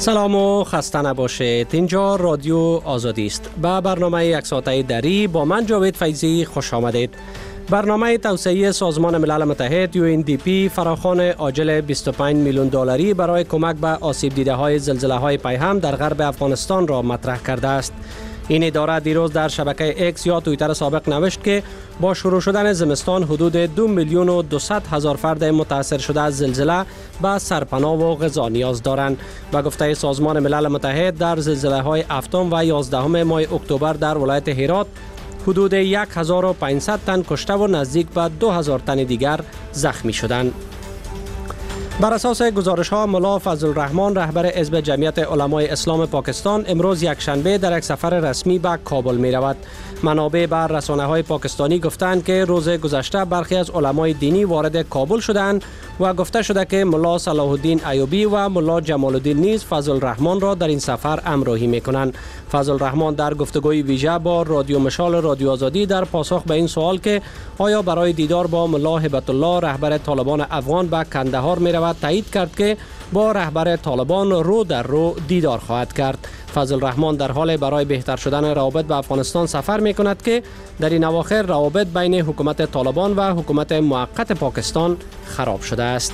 سلام و خسته نباشید. اینجا رادیو آزادی است. به برنامه یک ساعته دری با من جاوید فیضی خوش آمدید. برنامه توسعه سازمان ملل متحد UNDP فراخوان عاجل 25 میلیون دلاری برای کمک به آسیب دیده های زلزله های پیهم در غرب افغانستان را مطرح کرده است. این اداره دیروز در شبکه اکس یا توییتر سابق نوشت که با شروع شدن زمستان حدود 2 میلیون و 200 هزار فرد متاثر شده از زلزله به سرپناه و غذا نیاز دارند. به گفته سازمان ملل متحد در زلزله های 7 و 11 ماه اکتبر در ولایت هرات حدود 1500 تن کشته و نزدیک به 2000 تن دیگر زخمی شدند. بر اساس گزارش ها ملا فضل الرحمن رهبر حزب جمعیت علمای اسلام پاکستان امروز یک شنبه در یک سفر رسمی به کابل می رود. منابع بر رسانه های پاکستانی گفتند که روز گذشته برخی از علمای دینی وارد کابل شدند و گفته شده که ملا صلاح الدین ایوبی و ملا جمال الدین نیز فضل الرحمن را در این سفر همراهی می کنند. فضل الرحمن در گفتگوی ویژه با رادیو مشال رادیو آزادی در پاسخ به این سوال که آیا برای دیدار با ملا هبت الله رهبر طالبان افغان به کندهار می رود تایید کرد که با رهبر طالبان رو در رو دیدار خواهد کرد. فضل الرحمن در حال برای بهتر شدن روابط به افغانستان سفر می کند که در این اواخر روابط بین حکومت طالبان و حکومت موقت پاکستان خراب شده است.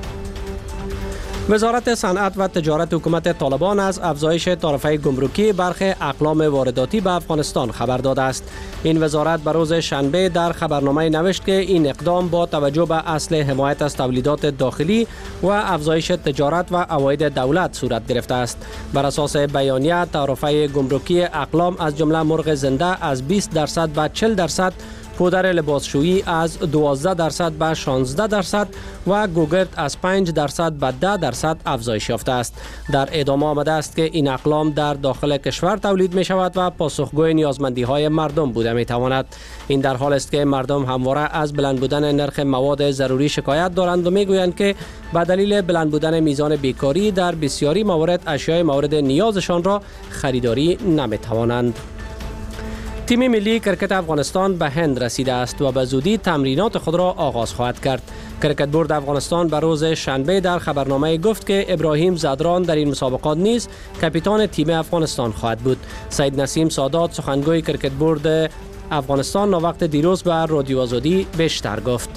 وزارت صنعت و تجارت حکومت طالبان از افزایش تعرفه گمرکی برخی اقلام وارداتی به افغانستان خبر داده است. این وزارت بر روز شنبه در خبرنامه نوشت که این اقدام با توجه به اصل حمایت از تولیدات داخلی و افزایش تجارت و عواید دولت صورت گرفته است. بر اساس بیانیه تعرفه گمرکی اقلام از جمله مرغ زنده از 20% به 40%، پودر لباسشویی از 12% به 16% و گوگرد از 5% به 10% افزایش یافته است. در ادامه آمده است که این اقلام در داخل کشور تولید می شود و پاسخگوی نیازمندی های مردم بوده می تواند. این در حال است که مردم همواره از بلند بودن نرخ مواد ضروری شکایت دارند و می گویند که به دلیل بلند بودن میزان بیکاری در بسیاری موارد اشیاء مورد نیازشان را خریداری نمی توانند. تیم ملی کرکت افغانستان به هند رسیده است و به زودی تمرینات خود را آغاز خواهد کرد. کرکت بورد افغانستان به روز شنبه در خبرنامه گفت که ابراهیم زدران در این مسابقات نیز کاپیتان تیم افغانستان خواهد بود. سید نسیم سادات سخنگوی کرکت بورد افغانستان وقت دیروز به رادیو آزادی بیشتر گفت.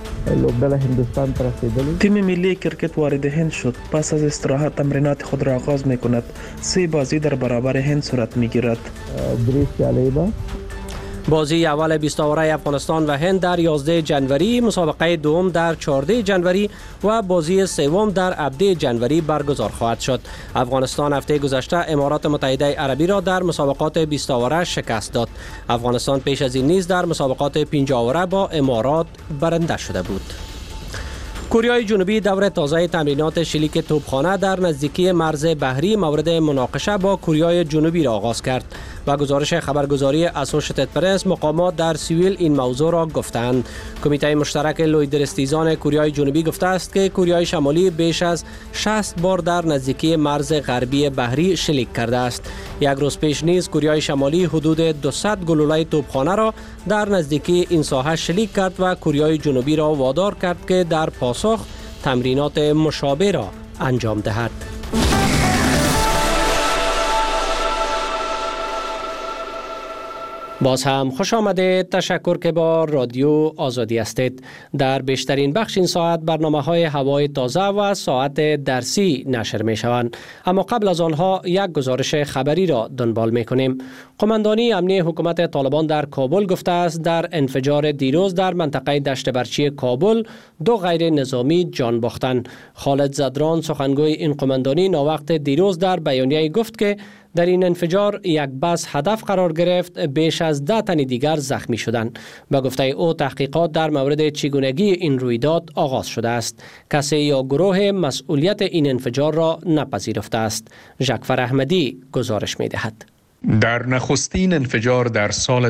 تیم ملی کرکت وارد هند شد. پس از استراحت تمرینات خود را آغاز می کند. 3 بازی در برابر هند صورت می گیرد. بازی اول 20 اوره افغانستان و هند در 11 جنوری، مسابقه دوم در 14 جنوری و بازی سوم در 17 جنوری برگزار خواهد شد. افغانستان هفته گذشته امارات متحده عربی را در مسابقات 20 اوره شکست داد. افغانستان پیش از این نیز در مسابقات 50 اوره با امارات برنده شده بود. کره جنوبی دور تازه تمرینات شلیک توپخانه در نزدیکی مرز بحری مورد مناقشه با کره جنوبی را آغاز کرد. و گزارش خبرگزاری اسوشیتد پرس مقامات در سیول این موضوع را گفتند. کمیته مشترک لویدرستیزان کره جنوبی گفته است که کره شمالی بیش از 60 بار در نزدیکی مرز غربی بحری شلیک کرده است. یک روز پیش نیز کره شمالی حدود 200 گلوله توپخانه را در نزدیکی این ساحه شلیک کرد و کره جنوبی را وادار کرد که در پاسخ تمرینات مشابه را انجام دهد. باز هم خوش آمدید. تشکر که با رادیو آزادی هستید. در بیشترین بخش این ساعت برنامه های هوای تازه و ساعت درسی نشر می شوند. اما قبل از آنها یک گزارش خبری را دنبال می کنیم. قماندانی امنی حکومت طالبان در کابل گفته است در انفجار دیروز در منطقه دشت برچی کابل 2 غیر نظامی جان باختند. خالد زدران سخنگوی این قماندانی ناوقت دیروز در بیانیه گفت که در این انفجار یک بس هدف قرار گرفت، بیش از 10 تن دیگر زخمی شدند. به گفته او تحقیقات در مورد چگونگی این رویداد آغاز شده است. کسی یا گروه مسئولیت این انفجار را نپذیرفته است. ژکفر احمدی گزارش می دهد. در نخستین انفجار در سال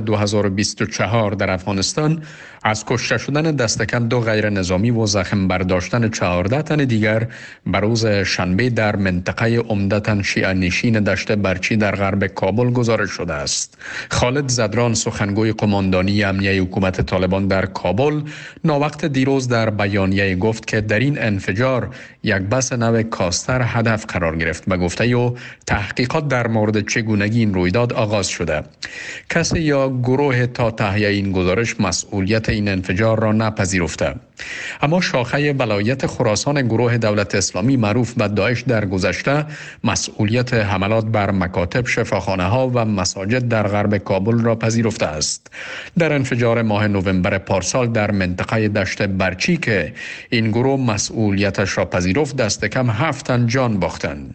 2024 در افغانستان از کشته شدن دست کم 2 غیر نظامی و زخم برداشتن 14 تن دیگر بر روز شنبه در منطقه عمدتاً شیعه نشین دشت برچی در غرب کابل گزارش شده است. خالد زدران، سخنگوی قماندانی امنیه حکومت طالبان در کابل، ناوقت دیروز در بیانیه گفت که در این انفجار یک بس نو کاستر هدف قرار گرفت و گفته او تحقیقات در مورد چگونگی این رویداد آغاز شده. کسی یا گروه تا تهیه این گزارش مسئولیت این انفجار را نپذیرفته. اما شاخه ولایت خراسان گروه دولت اسلامی معروف به داعش در گذشته مسئولیت حملات بر مکاتب، شفاخانه ها و مساجد در غرب کابل را پذیرفته است. در انفجار ماه نوامبر پارسال در منطقه دشت برچی که این گروه مسئولیتش را پذیرفت، دست کم 7 تن جان باختند.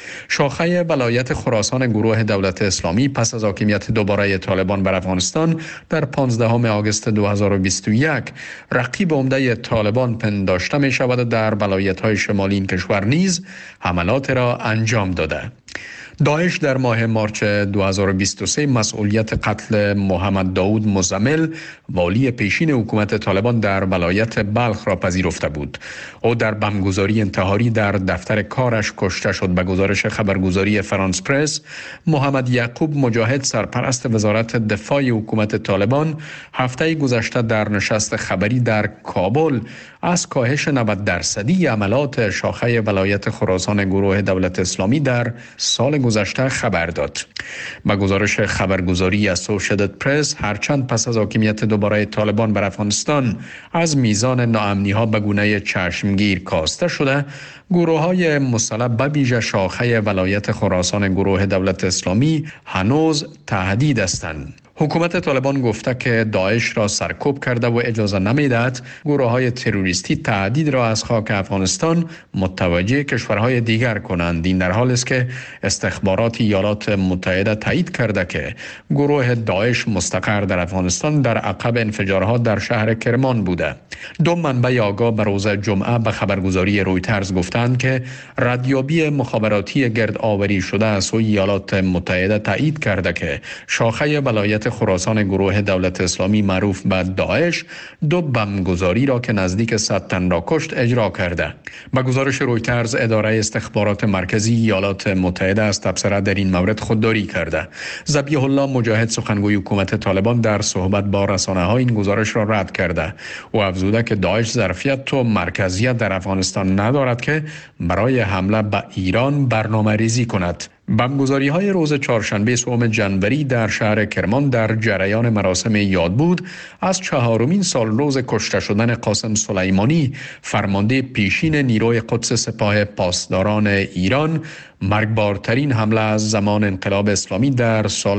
شاخه ولایت خراسان گروه دولت اسلامی پس از حاکمیت دوباره طالبان بر افغانستان در 15 آگوست 2021 رقیب عمده طالبان پنداشته می شود در ولایت‌های شمالی این کشور نیز حملات را انجام داده. داعش در ماه مارچ 2023 مسئولیت قتل محمد داود مزمل، والی پیشین حکومت طالبان در ولایت بلخ را پذیرفته بود. او در بمبگذاری انتحاری در دفتر کارش کشته شد. به گزارش خبرگزاری فرانس پرس، محمد یعقوب مجاهد، سرپرست وزارت دفاع حکومت طالبان، هفته گذشته در نشست خبری در کابل از کاهش 90% عملات شاخه ولایت خراسان گروه دولت اسلامی در سال گذشته خبر داد. با گزارش خبرگزاری اسوشییتد پرس، هرچند پس از حاکمیت دوباره طالبان بر افغانستان از میزان ناامنی‌ها به گونه چشمگیر کاسته شده، گروه‌های مسلح به ویژه شاخه ولایت خراسان گروه دولت اسلامی هنوز تهدید هستند. حکومت طالبان گفته که داعش را سرکوب کرده و اجازه نمیدهد گروه‌های تروریستی تهدید را از خاک افغانستان متوجه کشورهای دیگر کنند. این در حالی است که استخبارات ایالات متحده تایید کرده که گروه داعش مستقر در افغانستان در عقب انفجارها در شهر کرمان بوده. 2 منبع آگاه به روز جمعه به خبرگزاری رویترز گفتند که ردیابی مخابراتی گرد آوری شده از سوی ایالات متحده تایید کرده که شاخه ولایت خراسان گروه دولت اسلامی معروف به داعش 2 بمبگذاری را که نزدیک 100 تن را کشت اجرا کرده. با گزارش رویترز، اداره استخبارات مرکزی ایالات متحده از تبصره در این مورد خودداری کرده. ذبیح الله مجاهد، سخنگوی حکومت طالبان، در صحبت با رسانه‌ها این گزارش را رد کرده و افزوده که داعش ظرفیت و مرکزیت در افغانستان ندارد که برای حمله به ایران برنامه‌ریزی کند. بمبگذاری‌های روز چهارشنبه 3 جنوری در شهر کرمان در جریان مراسم یاد بود از 4مین سالروز کشته شدن قاسم سلیمانی، فرمانده پیشین نیروی قدس سپاه پاسداران ایران، مرگبارترین حمله از زمان انقلاب اسلامی در سال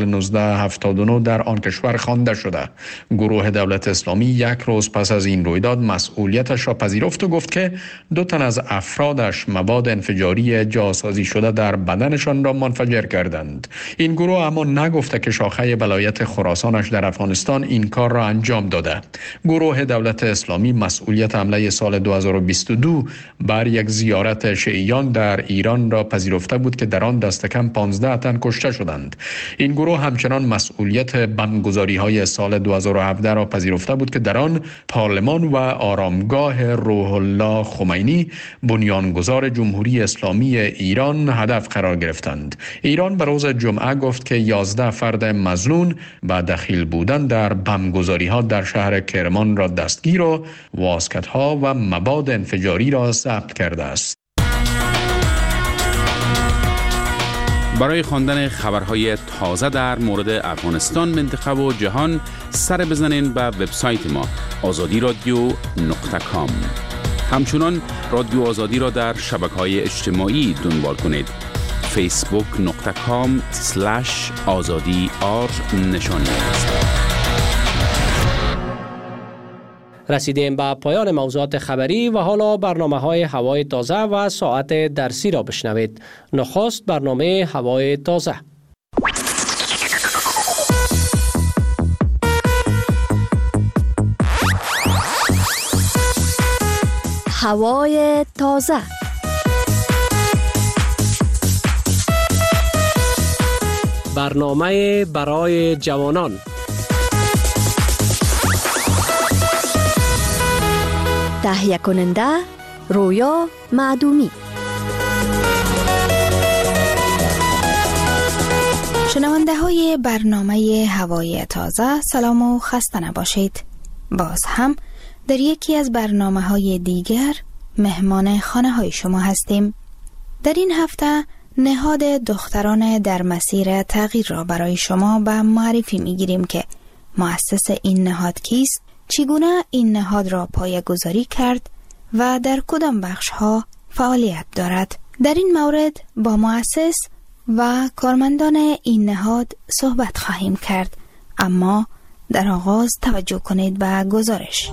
1979 در آن کشور خوانده شده. گروه دولت اسلامی 1 روز پس از این رویداد مسئولیتش را پذیرفت و گفت که 2 تن از افرادش مواد انفجاری جاسازی شده در بدنشان را منفجر کردند. این گروه اما نگفته که شاخه ولایت خراسانش در افغانستان این کار را انجام داده. گروه دولت اسلامی مسئولیت حمله سال 2022 بر یک زیارت شیعیان در ایران را پذیرفته بود که در آن دست کم 15 تن کشته شدند. این گروه همچنان مسئولیت بمبگذاری‌های سال 2017 را پذیرفته بود که در آن پارلمان و آرامگاه روح الله خمینی، بنیانگذار جمهوری اسلامی ایران، هدف قرار گرفتند. ایران به روز جمعه گفت که 11 فرد مظنون با دخیل بودن در بمبگذاری‌ها در شهر کرمان را دستگیر و واسکت‌ها و مواد انفجاری را ضبط کرده است. برای خواندن خبرهای تازه در مورد افغانستان، منطقه و جهان سر بزنین به وبسایت ما azadiradio.com. همچنان رادیو آزادی را در شبکه‌های اجتماعی دنبال کنید. facebook.com/azadi_r رسیدیم به پایان موضوعات خبری و حالا برنامه‌های هوای تازه و ساعت درسی را بشنوید. نخست برنامه هوای تازه. هوای تازه. برنامه برای جوانان. تهیه کننده رویا معدومی. شنونده های برنامه هوای تازه، سلام و خسته نباشید. باز هم در یکی از برنامه های دیگر مهمان خانه های شما هستیم. در این هفته نهاد دختران در مسیر تغییر را برای شما به معرفی می گیریم که مؤسس این نهاد کیست، چگونه این نهاد را پایه‌گذاری کرد و در کدام بخش ها فعالیت دارد. در این مورد با مؤسس و کارمندان این نهاد صحبت خواهیم کرد، اما در آغاز توجه کنید به گزارش.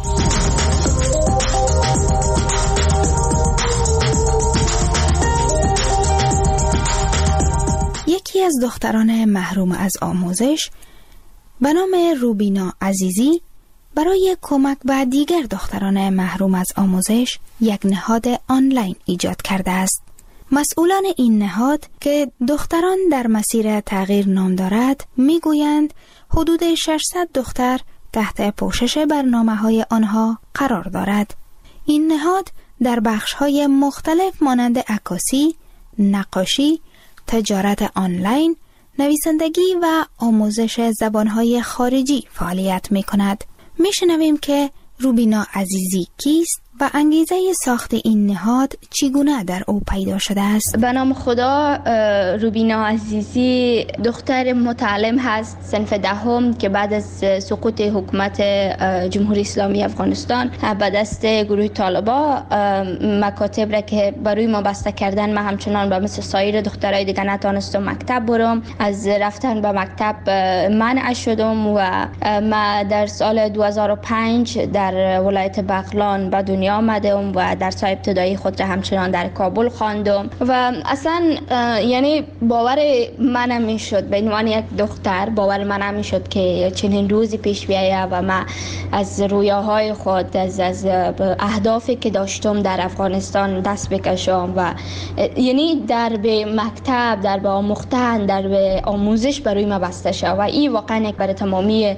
یکی از دختران محروم از آموزش به نام روبینا عزیزی برای کمک به دیگر دختران محروم از آموزش یک نهاد آنلاین ایجاد کرده است. مسئولان این نهاد که دختران در مسیر تغییر نام دارد میگویند حدود 600 دختر تحت پوشش برنامه‌های آنها قرار دارد. این نهاد در بخش‌های مختلف مانند عکاسی، نقاشی، تجارت آنلاین، نویسندگی و آموزش زبان‌های خارجی فعالیت می‌کند. می‌شنویم که روبینا عزیزی کیست و انگیزه ساخت این نهاد چگونه در او پیدا شده است. به نام خدا، روبینا عزیزی دختر متعلم هست صنف دهم که بعد از سقوط حکومت جمهوری اسلامی افغانستان به دست گروه طالبا مکاتب را که برای ما بسته کردن، من همچنان به مثل سایر دخترای دیگه نتونستم مکتب برم. از رفتن به مکتب منع شدم و ما در سال 2005 در ولایت بغلان به دنیا آمدم و درس ابتدایی خود را همچنان در کابل خواندم و اصلا یعنی باور من نمیشد، به عنوان یک دختر باور من نمیشد که چنین روزی پیش بیاید و من از رویاهای خود، از اهدافی که داشتم در افغانستان دست بکشم و یعنی در به مکتب، در به آموختن، در به آموزش برای من بسته شد و این واقعا یک برای تمامی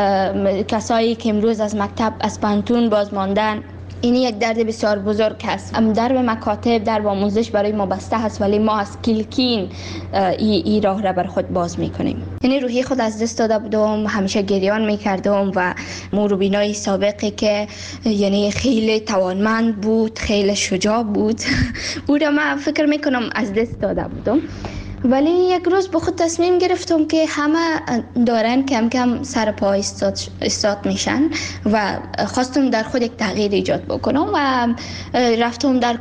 کسایی که امروز از مکتب از پانتون باز ماندن، این یک درد بسیار بزرگ است. در به مکاتب، در به آموزش برای ما بسته هست، ولی ما از کلکین این راه را بر خود باز میکنیم. یعنی روحی خود از دست داده بودم، همیشه گریان میکردم و روبینای سابقی که یعنی خیلی توانمند بود، خیلی شجاع بود او را من فکر میکنم از دست داده بودم. ولی یک روز به خود تصمیم گرفتم که همه دارن کم کم سر پا استاد میشن و خواستم در خود یک تغییر ایجاد بکنم و رفتم در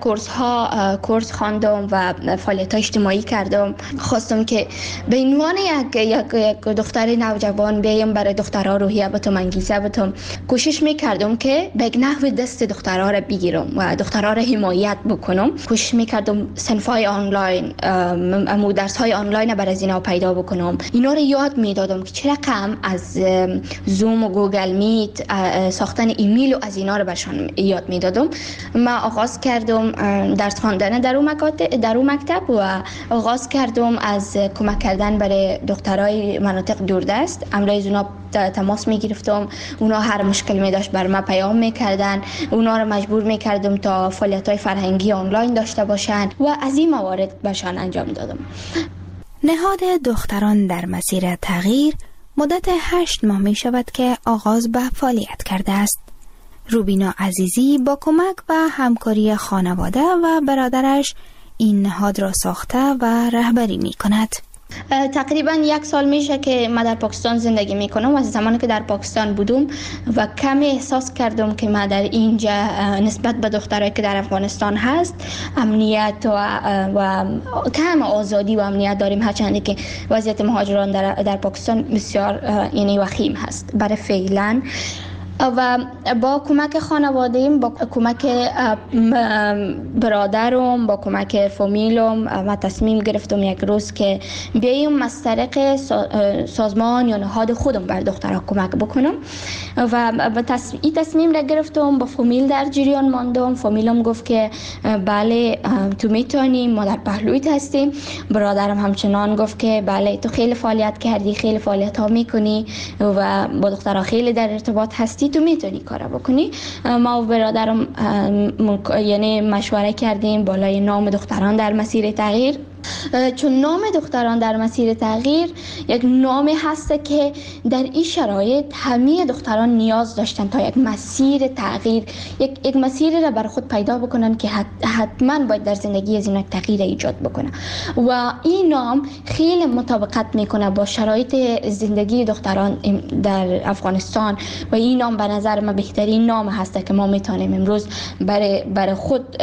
کورس خواندم و فعالیت اجتماعی کردم. خواستم که به عنوان یک دختر نوجوان بیایم برای دخترها روحیه بتم، انگیزه بتم. کوشش میکردم که به نحو دست دخترها را بگیرم و دخترها را حمایت بکنم. کوشش میکردم صنفای آنلاین، درس‌های آنلاین برای اینا پیدا بکنم. اینا رو یاد میدادم که چه رقم از زوم و گوگل میت، ساختن ایمیل و از اینا رو برشان یاد میدادم. من آغاز کردم درس خواندن در اون مکتب و آغاز کردم از کمک کردن برای دخترای مناطق دوردست. امروز اونا تماس میگرفتم، اونا هر مشکل می داشت بر من پیام میکردن، اونا رو مجبور میکردم تا فعالیت‌های فرهنگی آنلاین داشته باشن و از این موارد بهشان انجام دادم. نهاد دختران در مسیر تغییر مدت 8 ماه می شود که آغاز به فعالیت کرده است. روبینا عزیزی با کمک و همکاری خانواده و برادرش این نهاد را ساخته و رهبری می کند. تقریبا 1 سال میشه که من در پاکستان زندگی میکنم و از زمانی که در پاکستان بودم و کمی احساس کردم که من در اینجا نسبت به دخترایی که در افغانستان هست امنیت و کم آزادی و امنیت داریم، هرچند که وضعیت مهاجران در پاکستان بسیار یعنی وخیم هست. برای فعلا و با کمک خانواده‌ام، با کمک برادرم، با کمک فامیلم ما تصمیم گرفتم یک روز که بیایم از طریق سازمان یا نهاد خودم بر دخترها کمک بکنم و این تصمیم را گرفتم. با فامیل در جریان ماندم. فامیلم گفت که بله تو میتونی، ما در پهلویت هستیم. برادرم همچنان گفت که بله تو خیلی فعالیت کردی، خیلی فعالیت ها میکنی و با دخترها خیلی در ارتباط هستی، تو میتونی کارا بکنی. ما و برادرم یعنی مشوره کردیم بالای نام دختران در مسیر تغییر، چون نام دختران در مسیر تغییر یک نامی هست که در این شرایط همه دختران نیاز داشتن تا یک مسیر تغییر، یک مسیری را بر خود پیدا بکنن که حتما باید در زندگی از اینا تغییر ایجاد بکنه و این نام خیلی مطابقت میکنه با شرایط زندگی دختران در افغانستان و این نام به نظر من بهترین نام هست که ما میتونیم امروز برای خود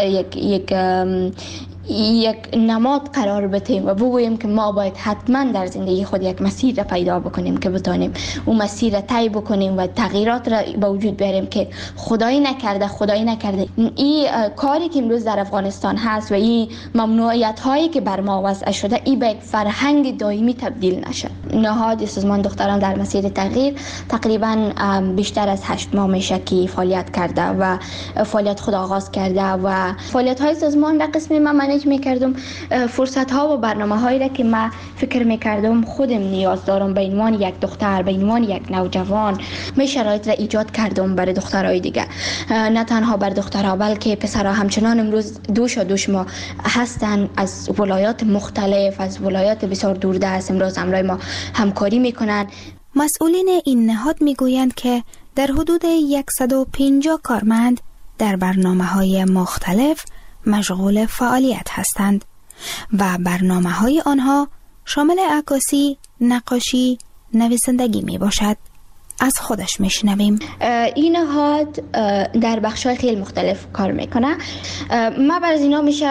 یک نماد قرار بدیم و بگوییم که ما باید حتما در زندگی خود یک مسیر را پیدا بکنیم که بتونیم اون مسیر را طی بکنیم و تغییرات را به وجود بیاریم که خدایی نکرده این کاری که امروز در افغانستان هست و این ممنوعیت هایی که بر ما وضع شده این به یک فرهنگ دائمی تبدیل نشه. نهاد سازمان دختران در مسیر تغییر تقریبا بیشتر از 8 ماه میشه که فعالیت کرده و فعالیت خود آغاز کرده و فعالیت های سازمان را قسمی من میکردم فرصت ها و برنامه هایی را که من فکر میکردم خودم نیاز دارم به عنوان یک دختر، به عنوان یک نوجوان، من شرایط را ایجاد کردم برای دخترای دیگه، نه تنها بر دخترها بلکه پسرها همچنان امروز دوش ما هستن از ولایات مختلف، از ولایات بسیار دوردست امروز همراه ما همکاری میکنن. مسئولین این نهاد میگویند که در حدود 150 کارمند در برنامه‌های مختلف مشغول فعالیت هستند و برنامه‌های آنها شامل عکاسی، نقاشی، نویسندگی می باشد. از خودش میشنویم. این نهاد در بخش‌های خیلی مختلف کار میکنه. ما بر از اینا میشه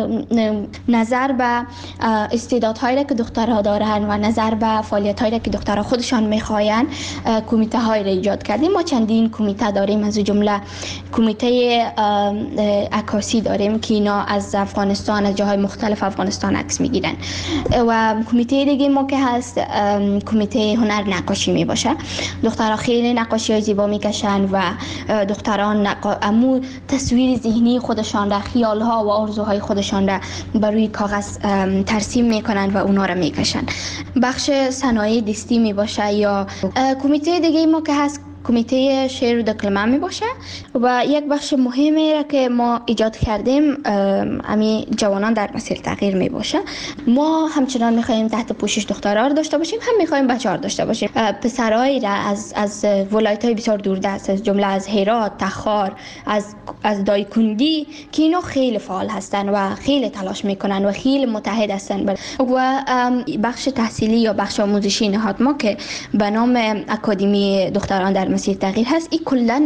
نظر به استعدادهایی که دخترها دارن و نظر به فعالیت‌هایی که دخترها خودشان میخواین کمیته های را ایجاد کردیم. ما چندین کمیته داریم، از جمله کمیته عکاسی داریم که اینا از افغانستان، از جاهای مختلف افغانستان عکس میگیرن و کمیته دیگه ما که هست کمیته هنر نقاشی میباشه. دخترها خیلی نقاشی های زیبا میکشن و دختران امو تصویر ذهنی خودشان را، خیال ها و آرزوهای خودشان را بر روی کاغذ ترسیم میکنن و اونا را میکشن. بخش صنایع دستی میباشه یا کمیته دیگه ما که هست کمیته شعر و دکلمه می باشه و یک بخش مهمی را که ما ایجاد کردیم امی جوانان در مسیر تغییر می باشه. ما همچنان می خواهیم تحت پوشش دخترها را داشته باشیم، هم می خواهیم بچه‌ها را داشته باشیم. پسرایی را از ولایت‌های بسیار دوردست، از جمله از هرات، تخار، از دایکندی که اینا خیلی فعال هستن و خیلی تلاش میکنن و خیلی متحد هستن و بخش تحصیلی یا بخش آموزشی نهاد ما که به نام اکادمی دختران در مسیر تغییر هست، این کلا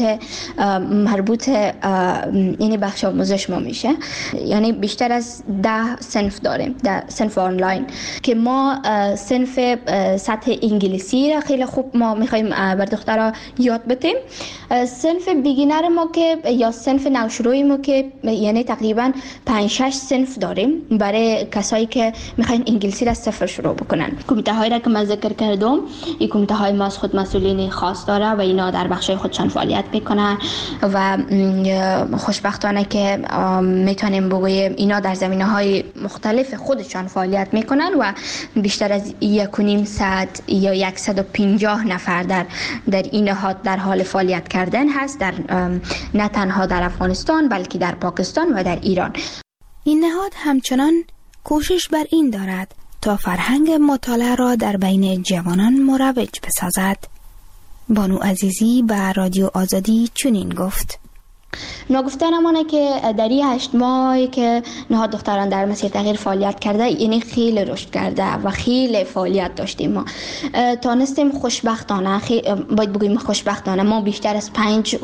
مربوط یعنی بخش آموزش ما میشه. یعنی بیشتر از 10 صنف داریم، 10 صنف آنلاین که ما صنف سطح انگلیسی را خیلی خوب ما میخوایم بر دخترها یاد بدیم. صنف بیگینر ما که یا صنف نوشروعی ما که یعنی تقریبا 5-6 صنف داریم برای کسایی که میخواین انگلیسی را صفر شروع بکنن. کمیته هایی را که من ذکر کردم، این کمیته های ما از خود مسئولین خاص داره و اینا در بخشای خودشان فعالیت میکنن و خوشبختانه که میتونیم بگویم اینا در زمینه‌های مختلف خودشان فعالیت میکنن و بیشتر از 1.5 یا 150 نفر در این نهاد در حال فعالیت کردن هست، در نه تنها در افغانستان بلکه در پاکستان و در ایران. این نهاد همچنان کوشش بر این دارد تا فرهنگ مطالعه را در بین جوانان مروج بسازد. بانو عزیزی به رادیو آزادی چنین گفت: نگفتنمونه که در این 8 ماه که نهاد دختران در مسیر تغییر فعالیت کرده، یعنی خیلی رشد کرده و خیلی فعالیت داشتیم. ما تانستیم خوشبختانه، باید بگویم خوشبختانه، ما بیشتر از 5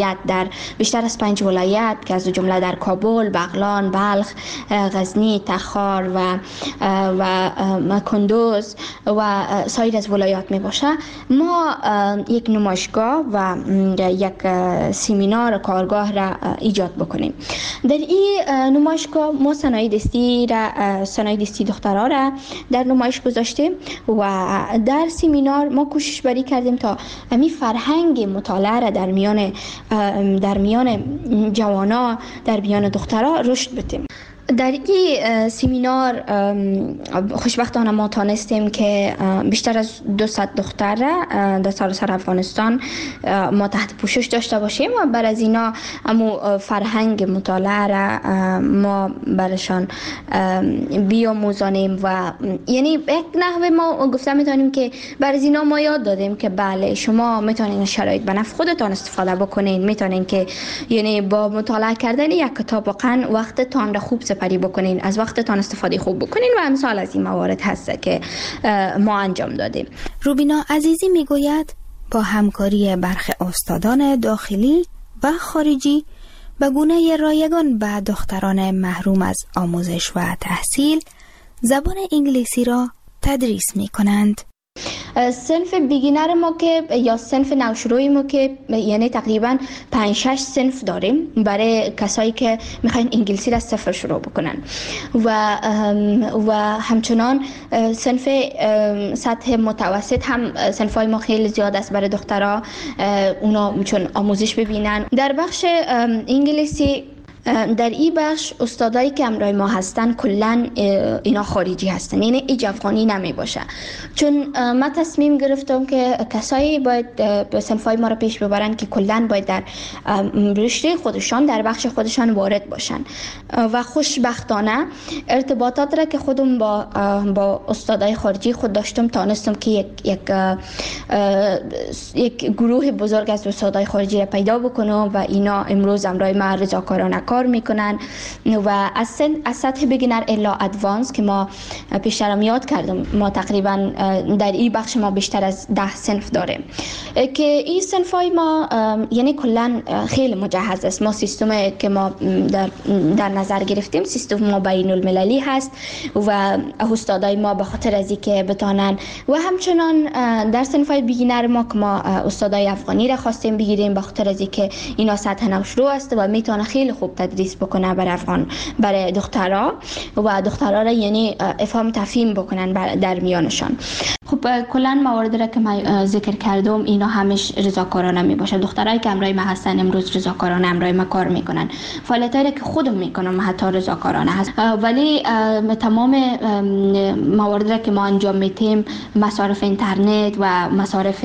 ولایت که از جمله در کابل، بغلان، بلخ، غزنی، تخار و کندوز و سایر از ولایات می باشه، ما یک نمایشگاه و یک سمینار کارگاه را ایجاد بکنیم. در این نمایشگاه ما صنایع دستی دخترها را در نمایش گذاشتیم و در سمینار ما کوشش بری کردیم تا همین فرهنگ مطالعه را در میان جوانا، در میان دخترها رشد بدیم. در این سمینار خوشبختانه ما تانستیم که بیشتر از 200 دختر را در سراسر افغانستان ما تحت پوشش داشته باشیم و بر از اینا امو فرهنگ مطالعه را ما برشان بیاموزانیم و یعنی یک نحوه ما گفته میتونیم که بر از اینا ما یاد دادیم که بله شما میتونین شرایط به نفع خودتان استفاده بکنین، میتونین که یعنی با مطالعه کردن یک کتاب واقعا وقتتان را خوب سپری بکنین، از وقتتان استفاده خوب بکنین و امثال از این موارد هست که ما انجام دادیم. روبینا عزیزی میگوید با همکاری برخی استادان داخلی و خارجی به گونه رایگان به دختران محروم از آموزش و تحصیل زبان انگلیسی را تدریس می کنند. صنف بیگینر ما که یا صنف نوشروی ما که یعنی تقریبا 5-6 صنف داریم برای کسایی که میخواین انگلیسی را صفر شروع بکنن و همچنان صنف سطح متوسط هم صنفای ما خیلی زیاد است برای دخترها، اونا چون آموزش ببینن. در بخش انگلیسی در این بخش استادایی که همراه ما هستن کلن اینا خارجی هستن، یعنی ایج افغانی نمی باشه، چون من تصمیم گرفتم که کسایی باید به صنفای ما را پیش ببرن که کلن باید در رشته خودشان در بخش خودشان وارد باشن و خوشبختانه ارتباطات را که خودم با استادای خارجی خود داشتم تانستم که یک گروه بزرگ از استادای خارجی را پیدا بکنم و اینا امروز همراه ما رضاکارانه کار میکنن و از سطح بگینر الا ادوانس که ما پیشترم یاد کردم، ما تقریبا در این بخش ما بیشتر از 10 صنف داریم که این صنفای ما یعنی کلا خیلی مجهز است. ما سیستم که ما در نظر گرفتیم سیستم ما بین المللی هست و استادای ما به خاطر از اینکه بتانن و همچنان در صنفای بیگینر ما که ما استادای افغانی را خواستیم بگیریم به خاطر از اینکه اینا سطح نوشرو است و میتونه خیلی خوب تدریس بکنه برای دخترها و دخترها را یعنی افهام تفهیم بکنن در میانشان. خب کلا مواردی را که من ذکر کردم اینا همش رضاکارانه می باشه. دخترایی که همراه ما هستن امروز رضاکارانه همراه ما کار میکنن. فعالیتایی که خودم میکنم حتی رضاکارانه هست، ولی تمام مواردی را که ما انجام میدیم مصارف اینترنت و مصارف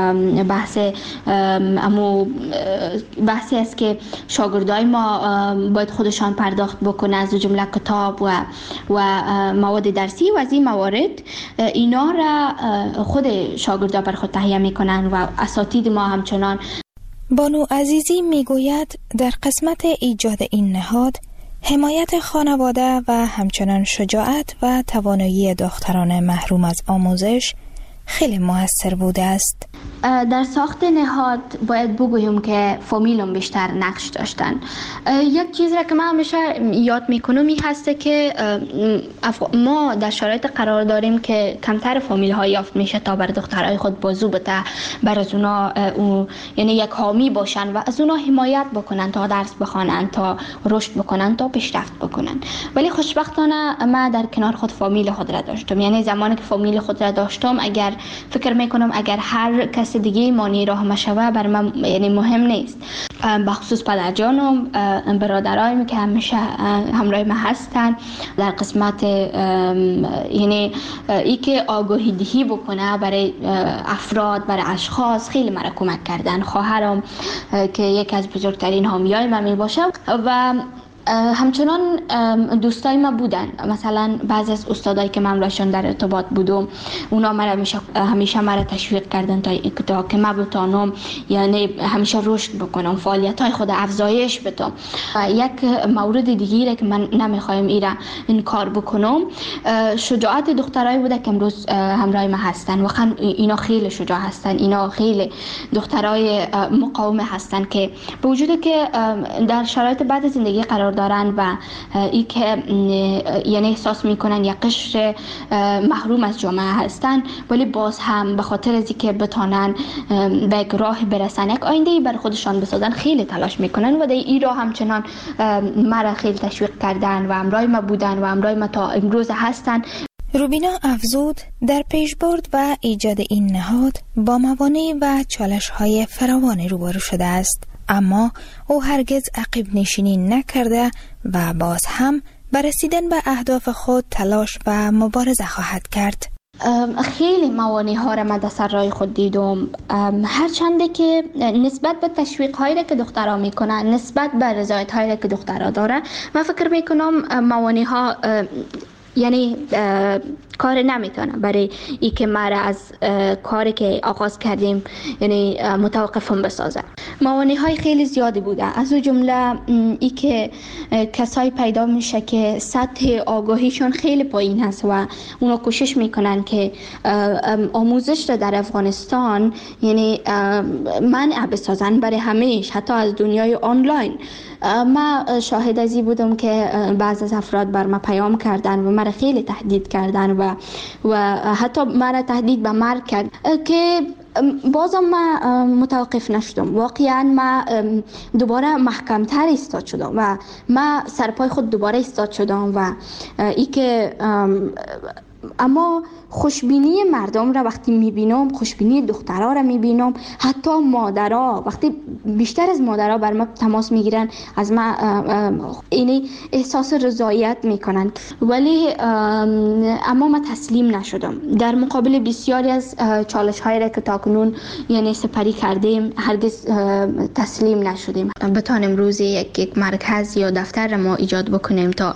بحثی است که شاگردای ما باید خودشان پرداخت بکنه از جمله کتاب و مواد درسی و از این موارد اینا را خود شاگردا بر خود تهیه میکنن و اساتید ما همچنان. بانو عزیزی میگوید در قسمت ایجاد این نهاد حمایت خانواده و همچنان شجاعت و توانایی دختران محروم از آموزش خیلی موثر بوده است. در ساخت نهاد باید بگویم که فامیلم بیشتر نقش داشتن. یک چیز را که من همیشه یاد میکنم این هسته که ما در شرایط قرار داریم که کمتر فامیل ها یافت میشه تا بر دخترای خود بازو بده، بر از اونا یعنی یک حامی باشن و از اونا حمایت بکنن تا درس بخوانن، تا رشد بکنن، تا پیشرفت بکنن. ولی خوشبختانه من در کنار خود فامیل خود را داشتم، یعنی زمانی که فامیل خود را داشتم اگر فکر میکنم اگر هر کس دیگه مانی راه مشوه بر من یعنی مهم نیست. بخصوص پدرجانم، برادرایم که همیشه همراه ما هستن در قسمت یعنی ای که آگاهی دهی بکنه برای افراد، برای اشخاص خیلی مرا کمک کردن. خواهرم که یکی از بزرگترین حامیای من می باشه و همچنان دوستای ما بودن، مثلا بعضی از استادایی که من باشون در ارتباط بودم اونا همیشه مرا تشویق کردن تا که من بتونم یعنی همیشه رشد بکنم، فعالیت‌های خود افزایش بدم. یک مورد دیگه که من نمیخوایم این کار بکنم شجاعت دخترایی بوده که امروز همراه ما هستن. واقعا اینا خیلی شجاع هستن، اینا خیلی دخترای مقاوم هستن که به وجود که در شرایط بعد زندگی قرار دارن و ای که یعنی احساس میکنن یک قشر محروم از جامعه هستن، ولی باز هم به خاطر از اینکه بتونن به یک راه برسن، یک آینده بر خودشان بسازن، خیلی تلاش میکنن و در این راه همچنان مرا خیلی تشویق کردن و همراه ما بودن و همراه ما تا امروز هستن. روبینا افزود در پیشبرد و ایجاد این نهاد با موانع و چالش‌های فراوان روبرو شده است، اما او هرگز عقب نشینی نکرده و باز هم بر رسیدن به اهداف خود تلاش و مبارزه خواهد کرد. خیلی موانع ها را من در سر راه خود دیدم، هرچنده که نسبت به تشویق هایی که دخترها میکنن، نسبت به رضایت هایی که دخترها داره، من فکر میکنم موانع ها یعنی کار نمیتونه برای ای که ما را از کاری که آغاز کردیم یعنی متوقفم بسازه. موانع های خیلی زیادی بوده، از اون جمله ای که کسایی پیدا میشه که سطح آگاهیشون خیلی پایین هست و اونا کوشش میکنن که آموزش را در افغانستان یعنی منع بسازن برای همیشه، حتی از دنیای آنلاین. ما شاهد ازی بودم که بعض از افراد بر ما پیام کردن و مرا خیلی تهدید کردن و حتی مرا تهدید به مرگ کرد که بازم ما متوقف نشدم. واقعا ما دوباره محکمتر ایستاد شدم و ما سرپای خود دوباره ایستاد شدم و ای که اما خوشبینی مردم را وقتی میبینم، خوشبینی دخترها را میبینم، حتی مادرها وقتی بیشتر از مادرها بر ما تماس میگیرن، از ما اینی احساس رضایت میکنن، ولی اما ما تسلیم نشدم. در مقابل بسیاری از چالش هایی را که تاکنون یعنی سپری کردیم هرگز تسلیم نشدیم. بتانیم روزی یک مرکز یا دفتر ما ایجاد بکنیم تا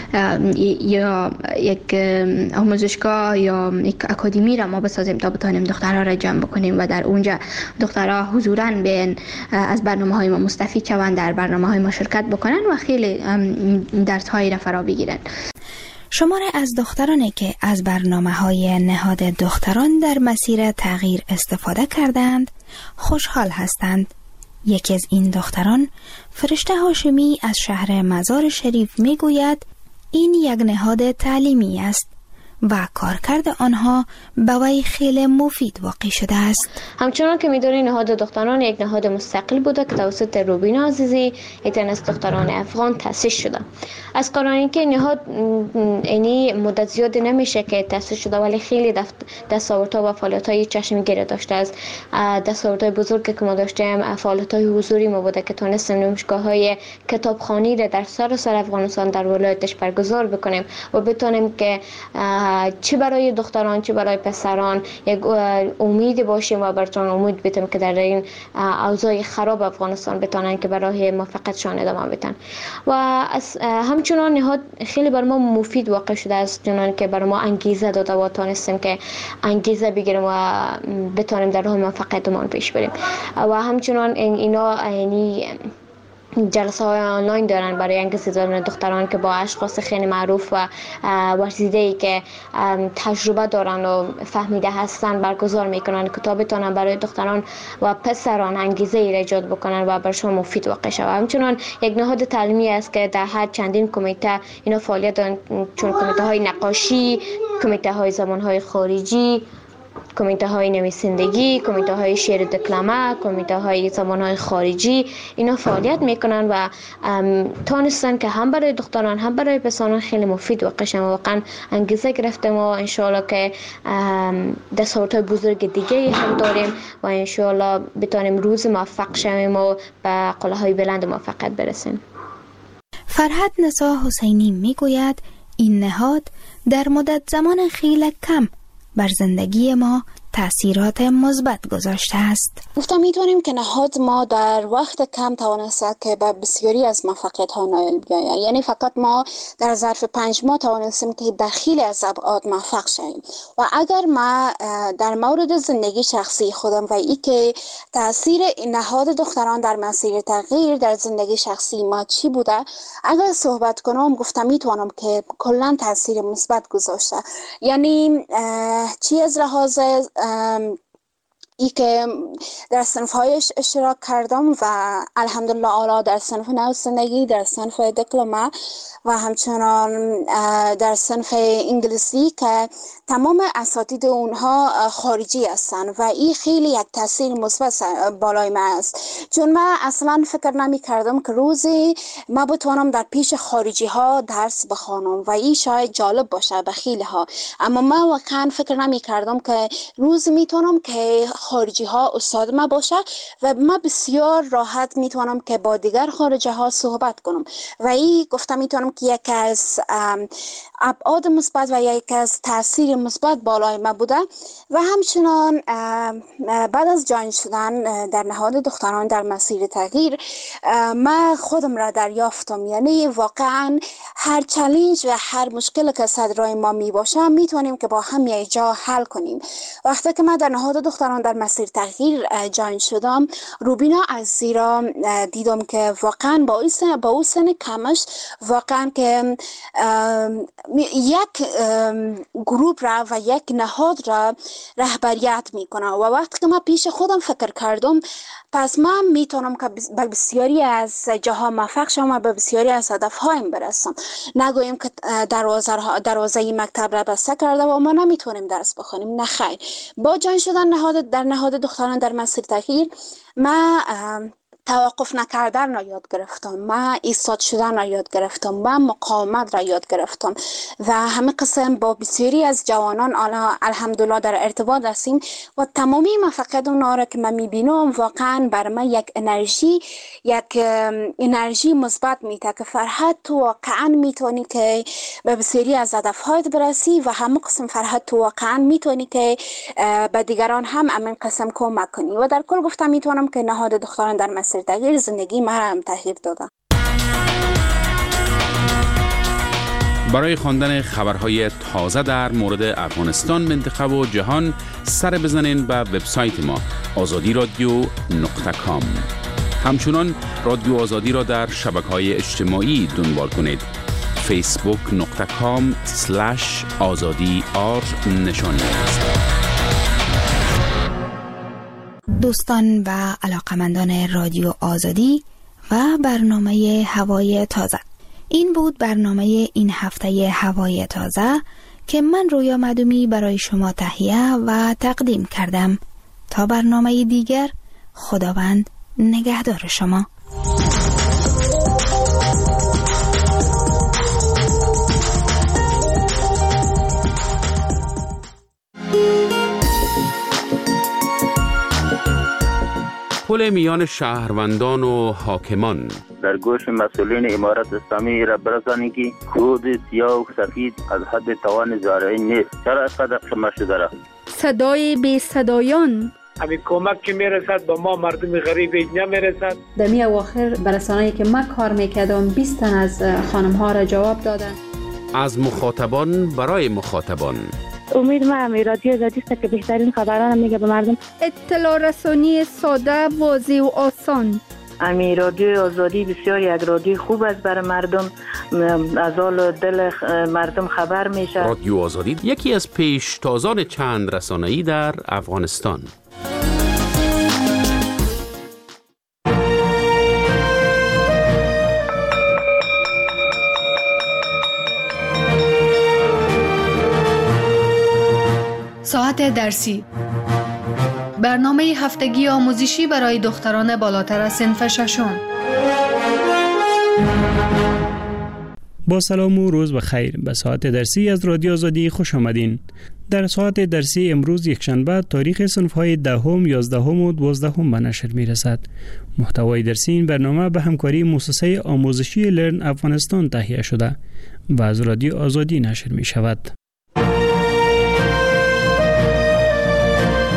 یا یک آموزشگاه یا یک اکادمی را ما بسازیم تا بتانیم دخترها را جمع بکنیم و در اونجا دخترها حضوراً بیان از برنامه‌های ما مستفید شوند، در برنامه‌های ما شرکت بکنن و خیلی درس‌هایی را فرا بگیرن. شماری از دخترانی که از برنامه‌های نهاد دختران در مسیر تغییر استفاده کردند خوشحال هستند. یکی از این دختران، فرشته هاشمی از شهر مزار شریف میگوید این یک نهاد تعلیمی است و کارکرد آنها به وی خیلی مفید واقع شده است. همچنان که می‌دونید نهاد دختران یک نهاد مستقل بوده که توسط روبینا عزیزی یک از دختران افغان تأسیس شده. از قراری که نهاد اینی مدت زیاد نمیشه که تأسیس شده، ولی خیلی دستاوردها و فعالیت‌های چشمگیر داشته است. دستاوردهای بزرگی که ما داشتیم فعالیت‌های حضوری ما بوده که تونستیم نمایشگاه‌های کتابخوانی را در سراسر افغانستان در ولایتش برگزار بکنیم و بتونیم که چه برای دختران چه برای پسران یک امید باشیم و براتون امید بدیم که در این اوضاع خراب افغانستان بتونن که برای موفقیتشان ادامه بدن. و همچنان نهاد خیلی بر ما مفید واقع شده است، چنان که بر ما انگیزه داده و تونستیم که انگیزه بگیریم و بتونیم در راه موفقیتمون پیش بریم. و همچنان اینا یعنی جلسه های آنلاین دارن برای انگیزه دادن دختران که با اشخاص خیلی معروف و ورزیده‌ای که تجربه دارن و فهمیده هستن برگزار میکنن که تا بتونن برای دختران و پسران انگیزه ای ایجاد بکنن و برشون مفید واقع شود. همچنان یک نهاد تعلیمی است که در هر چندین کمیته اینا فعالیت دارن، چون کمیته های نقاشی، کمیته های زبان های خارجی، کمیته های نویسندگی، کمیته های شعر دکلمه، کمیته های زبان های خارجی، اینا فعالیت میکنن و تونستن که هم برای دختران هم برای پسران خیلی مفید واقع شن. واقعا انگیزه گرفتیم و انشاءالله که دستاوردهای بزرگ دیگه هم داریم و انشاءالله بتونیم روز موفق شویم و به قله‌های بلند موفقیت برسیم. فرهاد نسا حسینی میگوید این نهاد در مدت زمان خیلی کم بر زندگی ما تأثیرات مثبت گذاشته است. گفتم میتونیم که نهاد ما در وقت کم توانسته که به بسیاری از موفقیت ها نائل بیاید. یعنی فقط ما در ظرف 5 ماه توانستیم که در خیلی از ابعاد موفق شویم. و اگر ما در مورد زندگی شخصی خودم و ای که تاثیر نهاد دختران در مسیر تغییر در زندگی شخصی ما چی بوده، اگر صحبت کنم گفتم میتونم که کلا تاثیر مثبت گذاشته. یعنی چی از لحاظ ای که در صنف‌هایش اشتراک کردم و الحمدلله اعلی در صنف نویسندگی، در صنف دیپلم و همچنان در صنف انگلیسی که تمام اساتید اونها خارجی هستن و این خیلی یک تاثیر مثبت بالای من است، چون من اصلا فکر نمی کردم که روزی ما بتوانم در پیش خارجی ها درس بخوانم و این شاید جالب باشه به خیلی ها، اما من واقعا فکر نمی کردم که روزی میتونم که خارجی ها استاد ما باشه و ما بسیار راحت میتونم که با دیگر خارجی ها صحبت کنم و این گفتم میتونم که یک از ابعاد مثبت و یک از تاثیر مثبت بالای ما بوده. و همچنان بعد از جاین شدن در نهاد دختران در مسیر تغییر من خودم را دریافتم، یعنی واقعا هر چالش و هر مشکل که صدرای ما می باشه میتونیم که با هم یک جا حل کنیم. وقتی که من در نهاد دختران در مسیر تغییر جاین شدم، روبینا عزیزی را دیدم که واقعا با او سن کمش واقعا که یک گروپ را و یک نهاد را رهبریت میکنه و وقتی که من پیش خودم فکر کردم پس من میتونم که به بسیاری از جاها موفق شم و به بسیاری از هدفهایم برسم. نگویم که دروازه مکتب را بسته کرده و ما نمیتونیم درس بخونیم، نه خیر. با جان شدن در نهاد دختران در مسیر تغییر من توقف نکردن را یاد گرفتم، من ایستاد شدن را یاد گرفتم، من مقاومت را یاد گرفتم و همه قسم با بسیاری از جوانان الحمدلله در ارتباط هستیم و تمامی موفقیت اونها را که من میبینم واقعا بر من یک انرژی مثبت میده که فرحت تو واقعا میتونی که به بسیاری از هدفهایت برسی و همه قسم فرحت تو واقعا میتونی که به دیگران هم همین قسم کمک کنی و در کل گفتم میتونم که نهاد دختران در مسیر تغییر زندگی ما را هم تغییر داده. برای خواندن خبرهای تازه در مورد افغانستان، منطقه و جهان سر بزنین به وبسایت ما azadi.radio.com. همچنان رادیو آزادی را در شبکه‌های اجتماعی دنبال کنید. facebook.com/azadi_r نشانی است. دوستان و علاقمندان رادیو آزادی و برنامه هوای تازه، این بود برنامه این هفته هوای تازه که من رویا معدومی برای شما تهیه و تقدیم کردم. تا برنامه دیگر، خداوند نگهدار شما. پل میان شهروندان و حاکمان. در گوش مسئولین امارت اسلامی را برسانید که کود سیاه و سفید از حد توان زارعین نیست. چرا اینقدر شما شده را؟ صدای بی صدایان. همین کمک که میرسد با ما مردم غریب نمیرسد. در می اواخر برسانه‌ای که من کار میکردم 20 تن از خانم ها را جواب دادن. از مخاطبان برای مخاطبان. امید ما رادیو آزادی است که بهترین خبران میگه به مردم. اطلاع رسانی ساده، واضح و آسان. رادیو آزادی بسیار یک رادیو خوب است برای مردم، از حال دل مردم خبر میشه. رادیو آزادی یکی از پیشتازان چند رسانه‌ای در افغانستان. ساعت درسی، برنامه هفتگی آموزشی برای دختران بالاتر از صنف ششم. با سلام و روز بخیر. به ساعت درسی از رادیو آزادی خوش آمدین. در ساعت درسی امروز یکشنبه تاریخ صنف‌های 10، 11 و 12 به نشر می‌رسد. محتوای درسی این برنامه به همکاری مؤسسه آموزشی لرن افغانستان تهیه شده و از رادیو آزادی نشر می‌شود.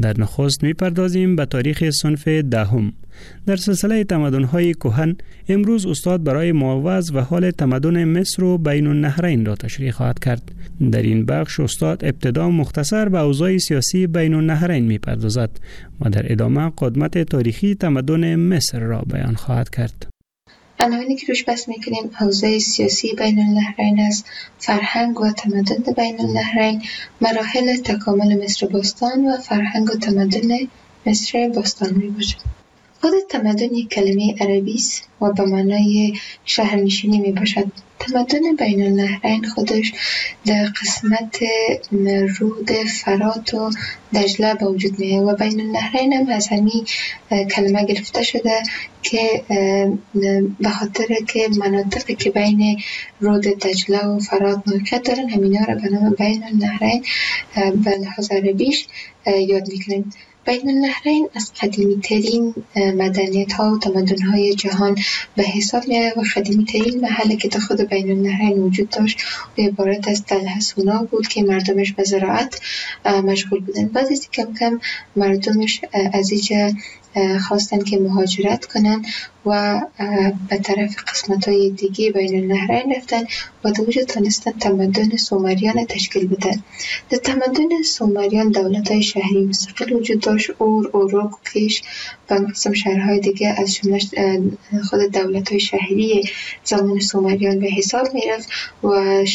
در نخست می‌پردازیم به تاریخ صنف دهم. در سلسله تمدن‌های کهن امروز استاد برای معوض و حال تمدن مصر و بین النهرین را تشریح خواهد کرد. در این بخش استاد ابتدا مختصر به اوضاع سیاسی بین النهرین می‌پردازد و در ادامه قدمت تاریخی تمدن مصر را بیان خواهد کرد. عناوینی که روش بحث میکنیم اوضاع سیاسی بین النهرین است، فرهنگ و تمدن بین النهرین، مراحل تکامل مصر باستان و فرهنگ و تمدن مصر باستان می باشد. خود تمدن یک کلمه عربی است و به معنای شهرنشینی می باشد. تمدن بین النهرین خودش در قسمت رود فرات و دجله به وجود میه و بین النهرین هم از همین کلمه گرفته شده که به خاطر که مناطقی که بین رود دجله و فرات موقعیت دارن همینا را به نام بین النهرین به لحاظ عربیش یاد میکنیم. بین النهرین از قدیمی ترین مدنیت ها و تمدن های جهان به حساب میاد و قدیمی ترین محلی که تا خود بین النهرین وجود داشت و عبارت از تل حصونا بود که مردمش به زراعت مشغول بودن. بعد از کم کم مردمش از اینجا خواستن که مهاجرت کنن و به طرف قسمت‌های دیگه بین النهرین رفتن و در اونجا تونستن تمدن سومریان تشکیل بدن. در تمدن سومریان دولت‌های شهری مستقل وجود داشت، اوروک و کیش و قسم شهرهای دیگه از جمله خود دولت‌های شهری زمان سومریان به حساب میرفت و این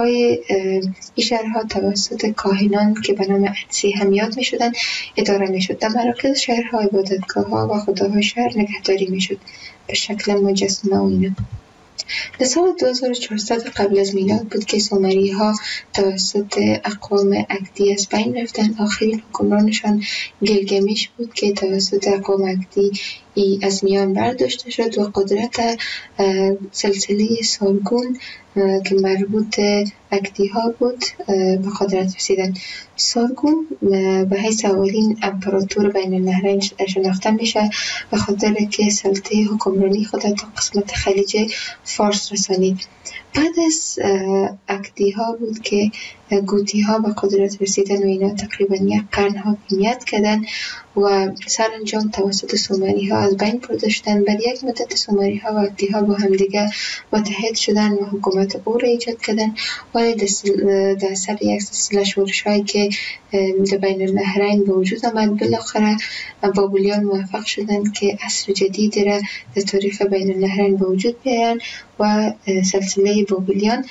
شهرها توسط کاهنان که به نام اتسی هم یاد میشدن اداره میشد. در مراکز شهرها عبادتگاه‌ها و خداهای شهر نگهداری میشد به شکل مجسمه و اینا. در سال 2400 قبل از میلاد بود که سومری ها توسط اقوام اکدی از بین رفتن. آخرین حکمرانشان گیلگمش بود که توسط اقوام اکدی از میان برداشته شد و قدرت سلسله سارگون که مربوط اکدی ها بود به قدرت رسیدن. سارگون به حیث اولین امپراتور بین النهرین شناخته میشه به خاطر که سلطه حکمرانی خود تا قسمت خلیج فارس رسانید. بعد از اکدی ها بود که گوتی ها به قدرت رسیدن و اینا تقریبا یک قرن حاکمیت کردن و سرانجام توسط سومری ها از بین برده شدن. بعد یک مدت سومری ها و اکدی ها با هم دیگه متحد شدن و حکومت او را ایجاد کردن، ولی در اثر یک سلسله شورش هایی که در بین النهرین به وجود آمد بالاخره بابلیان موفق شدن که عصر جدیدی را در تاریخ بین النهرین به وجود بیارن و سلسله بابلیان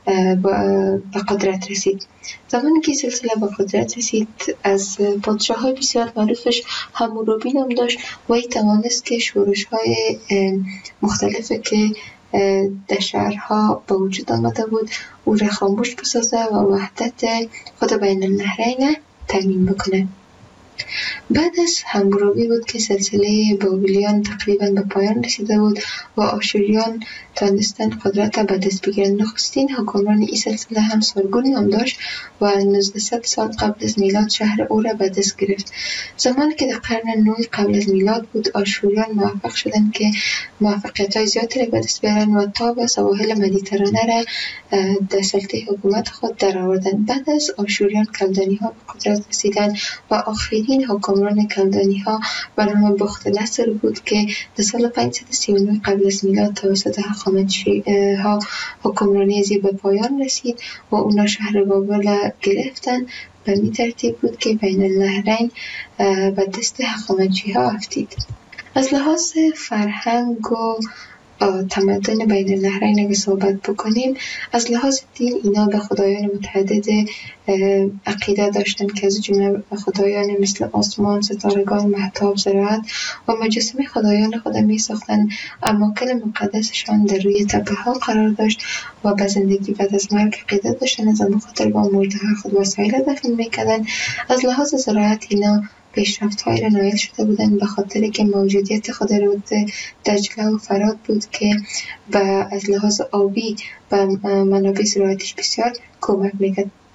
به قدرت رسید. زمانی که سلسله به قدرت رسید از پادشاه های بسیار معروفش حمورابی نام داشت و ای توانست که شورش های مختلفه که در شهرها به وجود آمده بود او را خاموش بسازه و وحدت خود بین النهرین تامین بکنه. بعد از حمورابی بود که سلسله بابلیان تقریبا به پایان رسیده بود و آشوریان تانستن قدرت به دست بگیرن. نخستین حکمران این سلسله هم سارگون نام داشت و 1900 سال قبل از میلاد شهر او را به دست گرفت. زمانی که در قرن 9 قبل از میلاد بود آشوریان موفق شدند که موفقیت‌های زیادی را به دست بیارن و تا به سواحل مدیترانه را در سلطه حکومت خود درآوردند. بعد از آشوریان کلدانی‌ها به قدرت رسیدند و آخرین حکمران کلدانی‌ها به نام بخت‌نصر بود که در سال 539 قبل از میلاد توسط هخامنشی‌ها حکمرانی از به پایان رسید و اونا شهر بابل گرفتن. به این ترتیب بود که بین النهرین به دست هخامنشی‌ها افتید. از لحاظ فرهنگ و تمدن بین النهرین اگه صحبت بکنیم، از لحاظ دین اینا به خدایان متعدد عقیده داشتن که از جمله خدایان مثل آسمان، ستارگان، مهتاب، زراعت و مجسمه خدایان خود می ساختن. اماکن مقدسشان در روی تپه ها قرار داشت و به زندگی بعد از مرگ عقیده داشتن، از خاطر با مرده خود وسایل دفن میکردن. از لحاظ زراعت اینا پیشرفت‌هایی را نایل شده بودند به خاطر که موجودیت خود رود دجله و فرات بود که از لحاظ آبی و منابع زراعتیش بسیار کمک میکرد.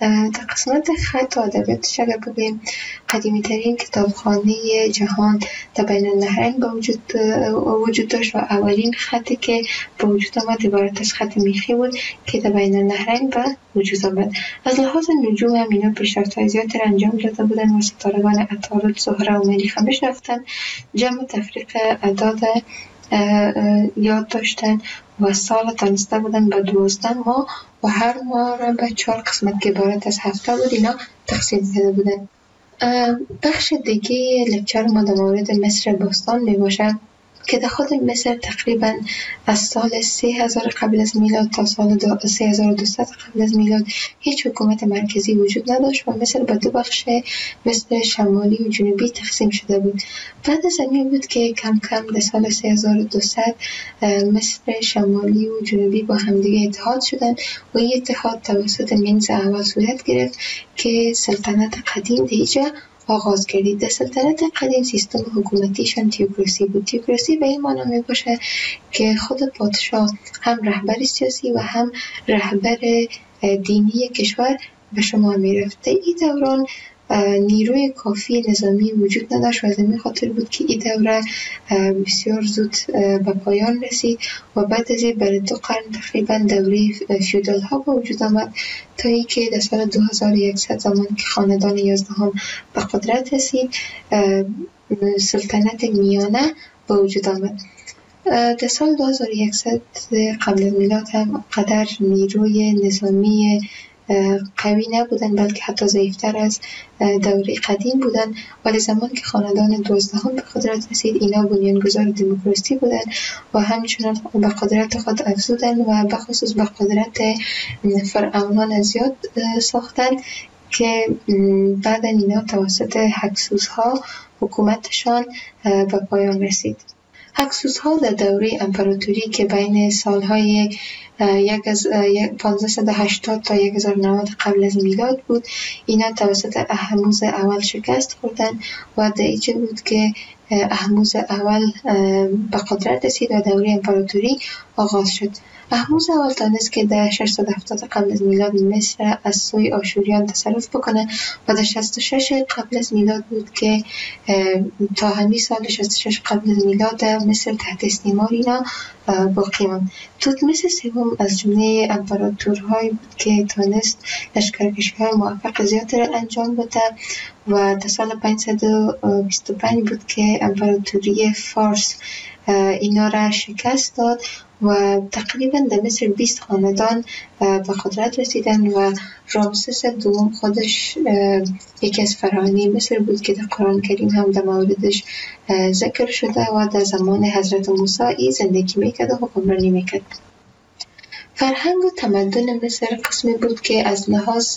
در قسمت خط و ادبیاتش اگر بگوییم قدیمی ترین کتابخانه جهان در بین النهرین به وجود داشت و اولین خطی که به وجود آمد عبارت از خط میخی بود که در بین النهرین به وجود آمد. از لحاظ نجوم هم اینا پیشرفت‌های زیادی را انجام داده بودن و ستارگان عطارد، زهره و مریخ هم میشناختن. جمع تفریق اعداد یاد داشتن و سال تانسته بودن به 12 ماه و هر ماه را به 4 قسمت که عبارت از هفته بود اینا تقسیم کرده بودن. بخش دیگه لکچر ما در مورد مصر باستان می باشه که در خود مصر تقریبا از سال 3000 قبل از میلاد تا سال 3200 قبل از میلاد هیچ حکومت مرکزی وجود نداشت و مصر به 2 بخش مصر شمالی و جنوبی تقسیم شده بود. بعد از این بود که کم کم در سال 3200 مصر شمالی و جنوبی با همدیگه اتحاد شدند و این اتحاد توسط منز اول صورت گرفت که سلطنت قدیم دیجا آغاز کردید. در سلطنت قدیم سیستم حکومتیشان تیوکراسی بود. تیوکراسی به این معنی می باشه که خود پادشاه هم رهبر سیاسی و هم رهبر دینی کشور به شما می رفته. این دوران نیروی کافی نظامی وجود نداشت و از این خاطر بود که این دوره بسیار زود به پایان رسید و بعد از این برای 2 قرن تقریبا دوره فیودال ها به وجود آمد تا اینکه در سال 2100 زمان که خاندان 11 به قدرت رسید سلطنت میانه به وجود آمد. در سال 2100 قبل از میلاد هم قدر نیروی نظامی قوی نبودن بلکه حتی ضعیفتر از دوره قدیم بودن، ولی زمان که خاندان 12 به قدرت رسید اینا بنیانگذار دموکراسی بودن و همچنان به قدرت خود افزودن و بخصوص به قدرت فرعونان زیاد ساختن که بعد اینا توسط هکسوس ها حکومتشان به پایان رسید. هکسوس ها در دوره امپراتوری که بین سالهای 1580 تا 1090 قبل از میلاد بود اینا توسط اهموز اول شکست خوردن و در اینجا بود که اهموز اول به قدرت رسید و دوره امپراتوری آغاز شد. اهموز اول تانست که در 670 قبل از میلاد مصر از سوی آشوریان تصرف بکنه و در 66 قبل از میلاد بود که تا همین سال 66 قبل از میلاد مصر تحت استعمار اینا باقی ماند. توتمس سوم از جمله امپراتورهایی بود که تانست لشکرکشی‌های موفق زیاد را انجام بده و در سال 525 بود که امپراتوری فارس اینا را شکست داد و تقریبا در مصر 20 خاندان به قدرت رسیدن و رامسس دوم خودش یکی از فراعنه مصر بود که در قرآن کریم هم در موردش ذکر شده و در زمان حضرت موسی زندگی میکرد و حکمرانی میکرد. فرهنگ و تمدن مصر قسمی بود که از لحاظ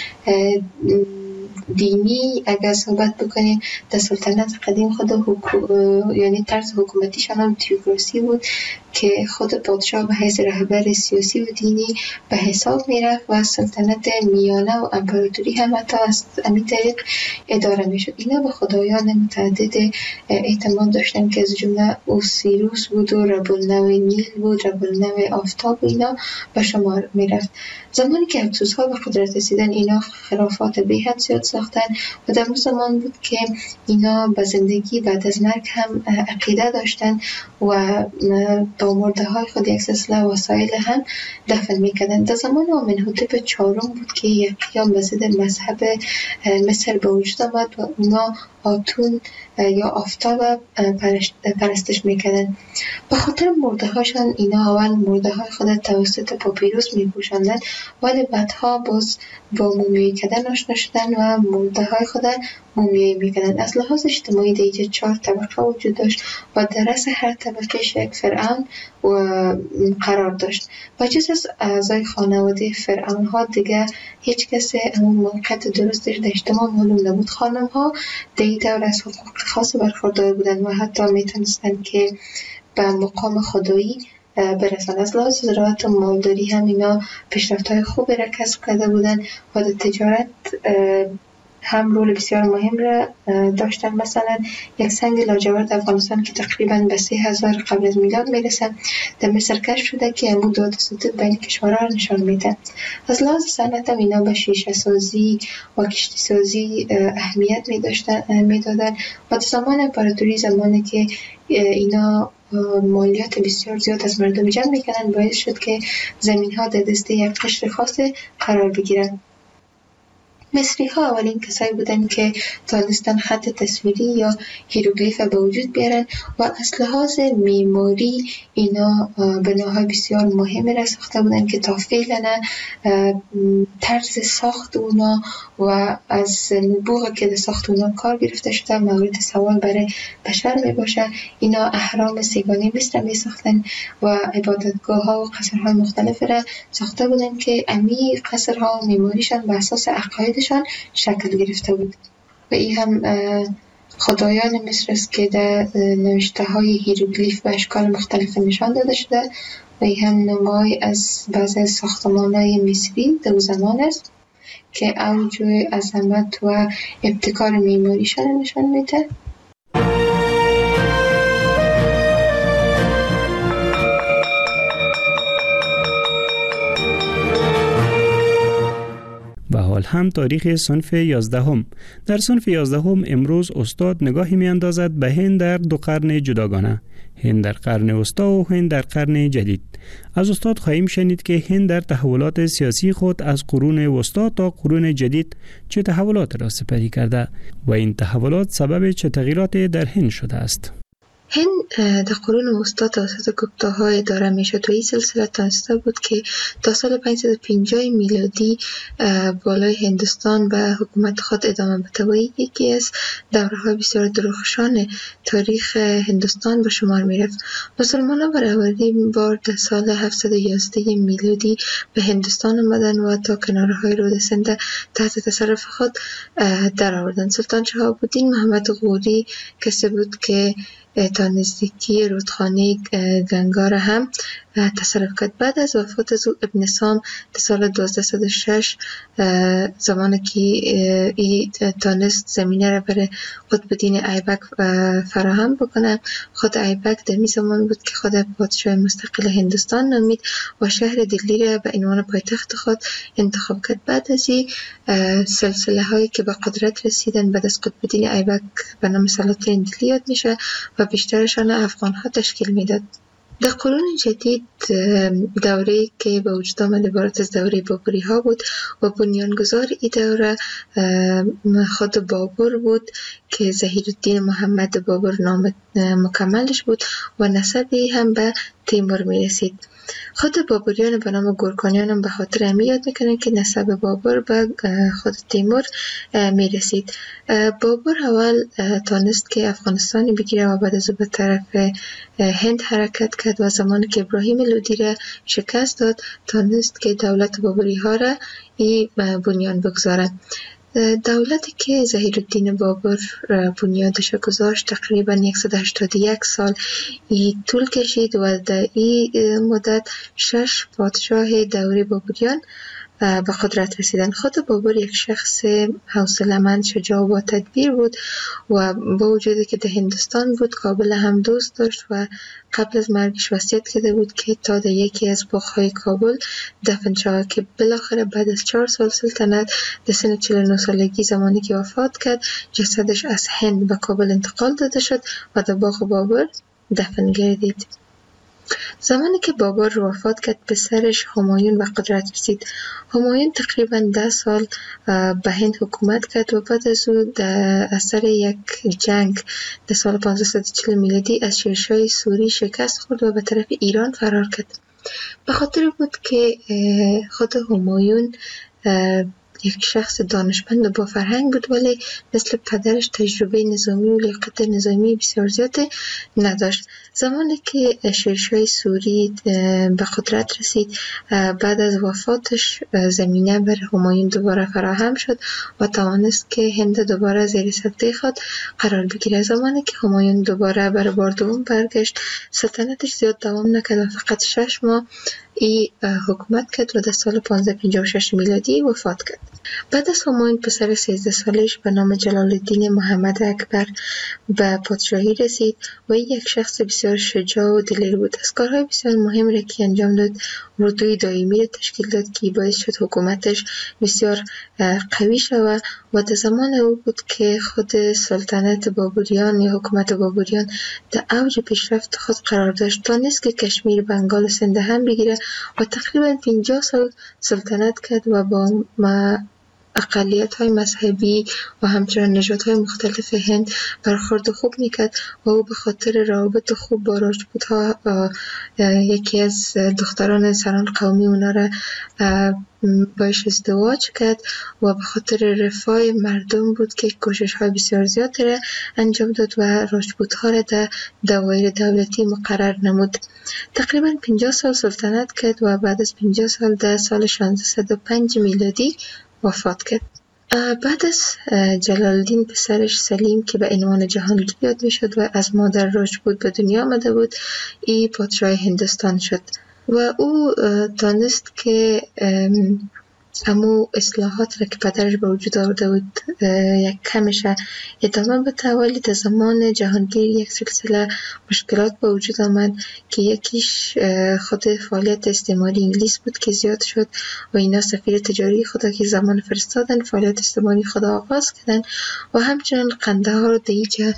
دینی اگر صحبت بکنیم در سلطنت قدیم خود یعنی طرز حکومتیشان هم تیوکراسی بود که خود پادشاه به حیث رهبر سیاسی و دینی به حساب میرفت و سلطنت میانه و امپراتوری هم حتی از همین طریق اداره میشد. اینا به خدایان متعدد اعتماد داشتن که از جمله اوسیروس بود و رب النوع نیل بود، رب النوع آفتاب و اینا به شمار میرفت. زمانی که هکسوس ها به قدرت رسیدن اینا خرافات بی حد زیاد ساختن و در اون زمان بود که اینا به زندگی بعد از مرگ هم عقیده داشتن و با مرده های خود یک سلسله وسایل هم دفن میکردن. در زمان آمنحتب چهارم بود که یک قیام به ضد مذهب مصر به وجود آمد و اونا آتون یا آفتاب پرستش میکردن. به خاطر مرده هاشان اینا اول مرده های خود توسط پاپیروس میپوشاندن ولی بعدها باز با مومیایی کردن آشنا شدن و مرده های خود مومیایی میکردن. از لحاظ اجتماعی در اینجا 4 طبقه وجود داشت و در رأس هر طبقه یک فرعون قرار داشت و جز از اعضای خانواده فرعون ها دیگه هیچ کسی همون موقعیت درستش در اجتماع معلوم نبود. خانم ها در این دور از حقوق خاص برخوردار بودن و حتی میتونستن که به مقام خدایی برسن. از لحاظ زراعت و مالداری هم اینا پیشرفت‌های خوبی را کسب کرده بودن و در تجارت هم رول بسیار مهم را داشتن. مثلا یک سنگ لاجورد افغانستان که تقریبا به 3000 قبل از میلاد میرسه در مصر کشف شده که امو داد ستود بین کشورها نشان میده. از لحاظ صنعت هم اینا به شیشه سازی و کشتی سازی اهمیت میدادن و زمان امپراتوری، زمانی که اینا مالیات بسیار زیاد از مردم جمع میکنن، باعث شد که زمین ها در دست یک قشر خاص قرار بگیرن. مصری ها اولین کسایی بودن که تانستن خط تصویری یا هیروگلیف به وجود بیارن و از لحاظ معماری اینا بناهای بسیار مهمی را ساخته بودن که تا فعلا طرز ساخت اونا و از نبوغ که در ساخت اونا کار گرفته شده مورد سوال برای بشر می باشه. اینا اهرام سیگانه مصر می ساختن و عبادتگاه ها و قصرهای مختلف را ساخته بودن که امی قصرها و معماریشان به اساس عقاید شکل گرفته بود و این هم خدایان مصر است که در نوشته های هیروگلیف به اشکال مختلف نشان داده شده و این هم نمای از بعضی از ساختمان های مصری در زمان است که اوج عظمت و ابتکار معماریشان نشان میده. و حال هم تاریخ صنف 11. در صنف 11 امروز استاد نگاهی می اندازد به هند در دو قرن جداگانه، هند در قرن وسطی و هند در قرن جدید. از استاد خواهیم شنید که هند در تحولات سیاسی خود از قرون وسطی تا قرون جدید چه تحولات را سپری کرده و این تحولات سبب چه تغییراتی در هند شده است. هند در قرون وسطی توسط گپتاها اداره میشد و این سلسله تانسته بود که تا سال 550 میلادی بالای هندوستان به حکومت خود ادامه بده و یکی از دوره‌های بسیار درخشان تاریخ هندوستان به شمار میرفت. مسلمانان برای اولین بار در سال 711 میلادی به هندوستان آمدن و تا کنارهای رود سند تحت تصرف خود درآوردند. سلطان شهاب‌الدین محمد غوری کسی بود که تا نزدیکی رودخانه گنگا را هم تصرف کرد. بعد از وفات ابن سام در سال 1206 زمانی که ای تانست زمینه را برای قطب‌الدین ایبک فراهم بکنه، خود ایبک در می زمان بود که خود پادشاه مستقل هندوستان نامید و شهر دلی را به عنوان پایتخت خود انتخاب کرد. بعد از این سلسله هایی که به قدرت رسیدن بعد از قطب‌الدین ایبک به نام سلاطین دلی یاد میشه و بیشترشان افغان ها تشکیل میداد. در قرون جدید دوره‌ای که به وجود آمد عبارت از دوره بابری ها بود و بنیانگذار این دوره خود بابر بود که ظهیرالدین محمد بابر نام مکملش بود و نسبی هم به تیمور می رسید. خود بابریان به نام گورکانیان هم به خاطر همی یاد میکنن که نسب بابر به خود تیمور می رسید. بابر اول تانست که افغانستان بگیره و بعد از او به طرف هند حرکت کرد و زمانی که ابراهیم لودی را شکست داد تانست که دولت بابری ها را بنیان بگذاره. دولتی که ظهیرالدین بابر بنیادش گذاشت تقریبا 181 سال طول کشید و در این مدت 6 پادشاه دوره بابریان به قدرت رسیدن. خود بابر یک شخص حوصله‌مند، شجاع و با تدبیر بود و با وجودی که در هندوستان بود قابل هم دوست داشت و قبل از مرگش وصیت کرده بود که تا در یکی از باغ‌های کابل دفن شود که بالاخره بعد از 4 سال سلطنت در سن 49 سالگی زمانی که وفات کرد جسدش از هند به کابل انتقال داده شد و در باغ بابر دفن گردید. زمانی که بابر وفات کرد پسرش همایون به قدرت رسید. همایون تقریبا 10 سال به هند حکومت کرد و بعد از او در اثر یک جنگ در سال 540 میلادی از شیرشاه سوری شکست خورد و به طرف ایران فرار کرد. به خاطر بود که خود همایون یک شخص دانشمند و با فرهنگ بود ولی مثل پدرش تجربه نظامی و لیاقت نظامی بسیار زیاد نداشت. زمانی که شیرشاه سوری به قدرت رسید بعد از وفاتش زمینه بر همایون دوباره فراهم شد و توانست که هند دوباره زیر سلطه خود قرار بگیره. زمانی که همایون دوباره بر بار دوم برگشت سلطنتش زیاد دوام نکرد و فقط 6 ماه ای حکومت کرد و در سال 1556 میلادی وفات کرد. بعد از همایون پسر 13 سالش به نام جلال الدین محمد اکبر به پادشاهی رسید و یک شخص بسیار شجاع و دلیر بود. از کارهای بسیار مهم را که انجام داد، اردوی دائمی را تشکیل داد که باعث شد حکومتش بسیار قوی شود و در زمان او بود که خود سلطنت بابریان یا حکومت بابریان در اوج پیشرفت خود قرار داشت. تانست که کشمیر، بنگال و سند هم بگیره و تقریبا 50 سال سلطنت کرد و با اقلیت های مذهبی و همچنان نژادهای مختلف هند برخورد خوب میکرد و او به خاطر روابط خوب با راجپوت ها یکی از دختران سران قومی اونا را باش ازدواج کرد و به خاطر رفاه مردم بود که کوشش های بسیار زیاد را انجام داد و راجپوت ها را در دوایر دولتی مقرر نمود. تقریبا 50 سال سلطنت کرد و بعد از 50 سال در سال 1605 میلادی وفات کرد. بعد از جلال الدین پسرش سلیم که به عنوان جهانگیر یاد می شد و از مادر راجپوت به دنیا آمده بود، ای پادشاه هندوستان شد و او دانست که امو اصلاحات را که پدرش به وجود آورده بود یک کمش ادامه بده، ولی در زمان جهانگیر یک سلسله مشکلات به وجود آمد که یکیش خود فعالیت استعماری انگلیس بود که زیاد شد و اینا سفیر تجاری خدا که زمان فرستادن فعالیت استعماری خدا آغاز کردن و همچنان قندهار رو دیجا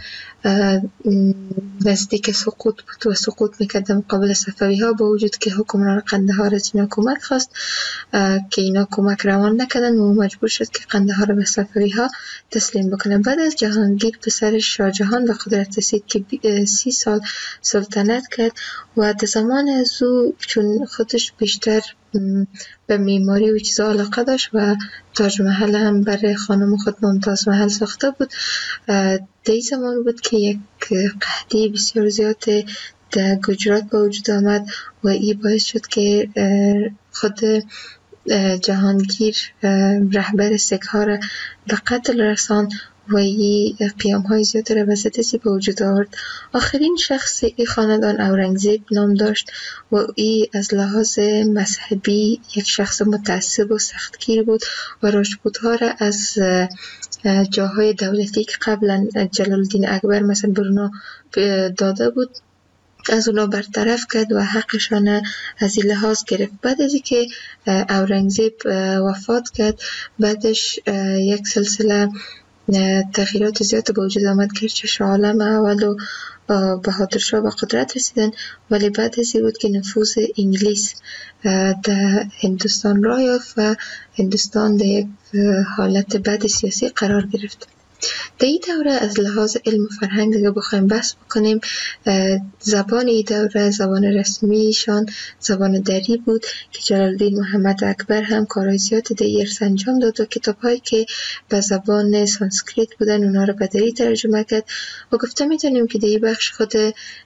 نزدیک سقوط بود و سقوط میکرد مقابل صفوی ها، با وجود که حکمران قندهار از اینا کمک خواست که اینا کمک روان نکردن و مجبور شد که قندهار به صفوی ها تسلیم بکنن. بعد از جهانگیر پسرش شاهجهان به قدرت رسید که 30 سال سلطنت کرد و در زمان از او چون خودش بیشتر به معماری و چیزا علاقه داشت و تاج محل هم برای خانم خود ممتاز محل ساخته بود، در زمان بود که یک قحطی بسیار زیاد در گجرات به وجود آمد و این باعث شد که خود جهانگیر رهبر سیک ها را به قتل رساند و این قیام های زیاد را به ضد به وجود آورد. آخرین شخص این خاندان اورنگزیب نام داشت و این از لحاظ مذهبی یک شخص متعصب و سختگیر بود و راجپوت ها را از جاهای دولتی که قبلا جلال الدین اکبر مثلا برونا داده بود از اونا برطرف کرد و حقشان از این لحاظ گرفت. بعد از اینکه اورنگزیب وفات کرد، بعدش یک سلسله تغییرات زیاد به وجود آمد که شاه عالم اول و بهادر شاه به قدرت رسیدن، ولی بعد از این بود که نفوذ انگلیس در هندوستان راه یافت و هندوستان در یک حالت بد سیاسی قرار گرفت. در این دوره از لحاظ علم و فرهنگ اگه بخوایم بحث بکنیم، زبان این دوره زبان رسمیشان زبان دری بود که جلال الدین محمد اکبر هم کارهای زیاد در ارث انجام داد و کتاب‌هایی که به زبان سانسکریت بودن اونا رو به دری ترجمه کرد و گفته میتونیم که در این بخش خود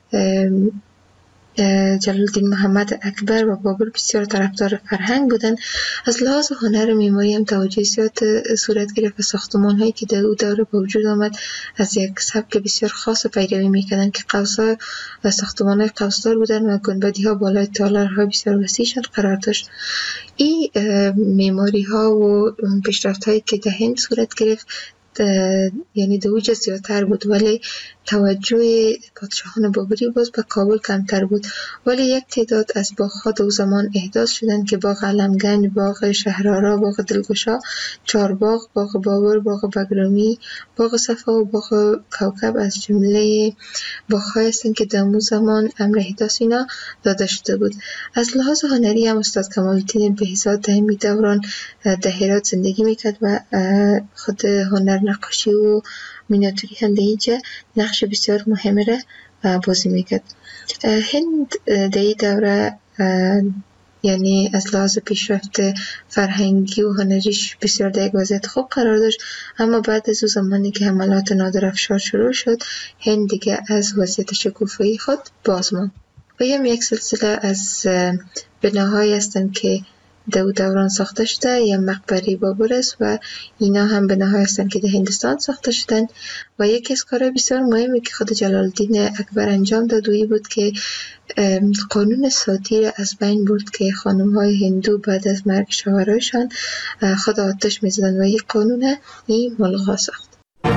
جلال الدین محمد اکبر و بابر بسیار طرفدار فرهنگ بودن. از لحاظ هنر و معماری هم توجه زیاد صورت گرفت و ساختمان هایی که در او دوره به وجود آمد از یک سبک بسیار خاص و پیروی میکردن که قوس‌ها و ساختمان های قوسدار بودن و گنبدی ها بالای تالارهای بسیار وسیعشان قرار داشت. این معماری ها و پیشرفت هایی که در هند صورت گرفت یعنی در اوج زیادتر بود، ولی توجه پادشاهان بابری باز به کابل کمتر بود. ولی یک تعداد از باغ‌ها در زمان احداث شدند که باغ علمگنج، باغ شهرآرا، باغ دلگشا، چارباغ، باغ بابر، باغ بگرامی، باغ صفا و باغ کوکب از جمله باغ‌هایی هستند که در اون زمان امر احداث اینا داده شده بود. از لحاظ هنری هم استاد کمال‌الدین بهزاد در این دوران در هرات زندگی میکرد و خود هنر نقاشی و مینیاتوری هم در اینجا نقش بسیار مهمه را بازی میکرد. هند در این دوره یعنی از لحاظ پیشرفت فرهنگی و هنریش بسیار در یک وضعیت خوب قرار داشت، اما بعد از اون زمانی که حملات نادرافشار شروع شد، هند دیگه از وضعیت شکوفایی خود باز ماند و یک سلسله از بناهایی هستند که دوران ساخته شده یا مقبره بابر است و اینا هم بناهایی هستند که در هندوستان ساخته شدن. و یکی از کارهای بسیار مهمی که خود جلال الدین اکبر انجام داد و بود که قانون ساتی را از بین برد که خانم‌های هندو بعد از مرگ شوهرایشان خود آتش می‌زدند و این قانون این ملغا ساخت.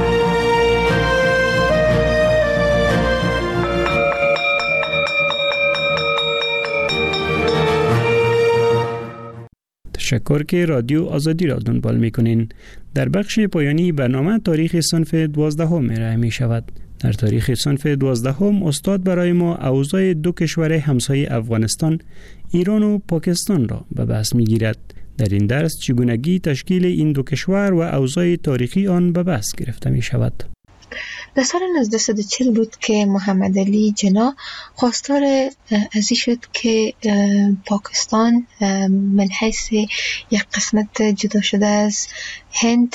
تشکر که رادیو آزادی را دنبال می‌کنین. در بخش پایانی برنامه تاریخ صنف 12 ارائه می شود. در تاریخ صنف 12 استاد برای ما اوضاع دو کشور همسایه افغانستان، ایران و پاکستان را به بحث می‌گیرد. در این درس چگونگی تشکیل این دو کشور و اوضاع تاریخی آن به بحث گرفته می شود. در سال 1940 بود که محمد علی جنا خواستار ازی شد که پاکستان من حیث یک قسمت جدا شده از هند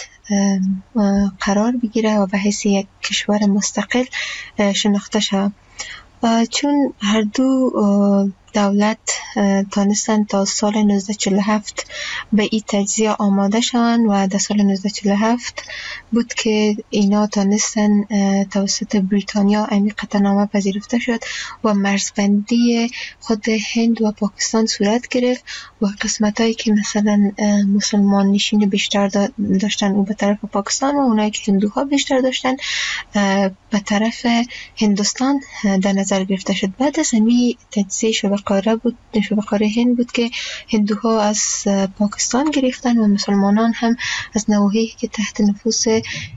قرار بگیره و به حیث یک کشور مستقل شناخته شود. چون هر دو دولت تانستن تا سال 1947 به این تجزیه آماده شوند و در سال 1947 بود که اینا تانستن توسط بریتانیا این قطعنامه پذیرفته شد و مرزبندی خود هند و پاکستان صورت گرفت و قسمتایی که مثلا مسلمان نشین بیشتر داشتن او به طرف پاکستان و اونایی که هندوها بیشتر داشتن به طرف هندوستان در نظر گرفته شد. بعد از همین تجزیه شبه‌قاره هند بود که هندوها از پاکستان گرفتن و مسلمانان هم از نواحی که تحت نفوذ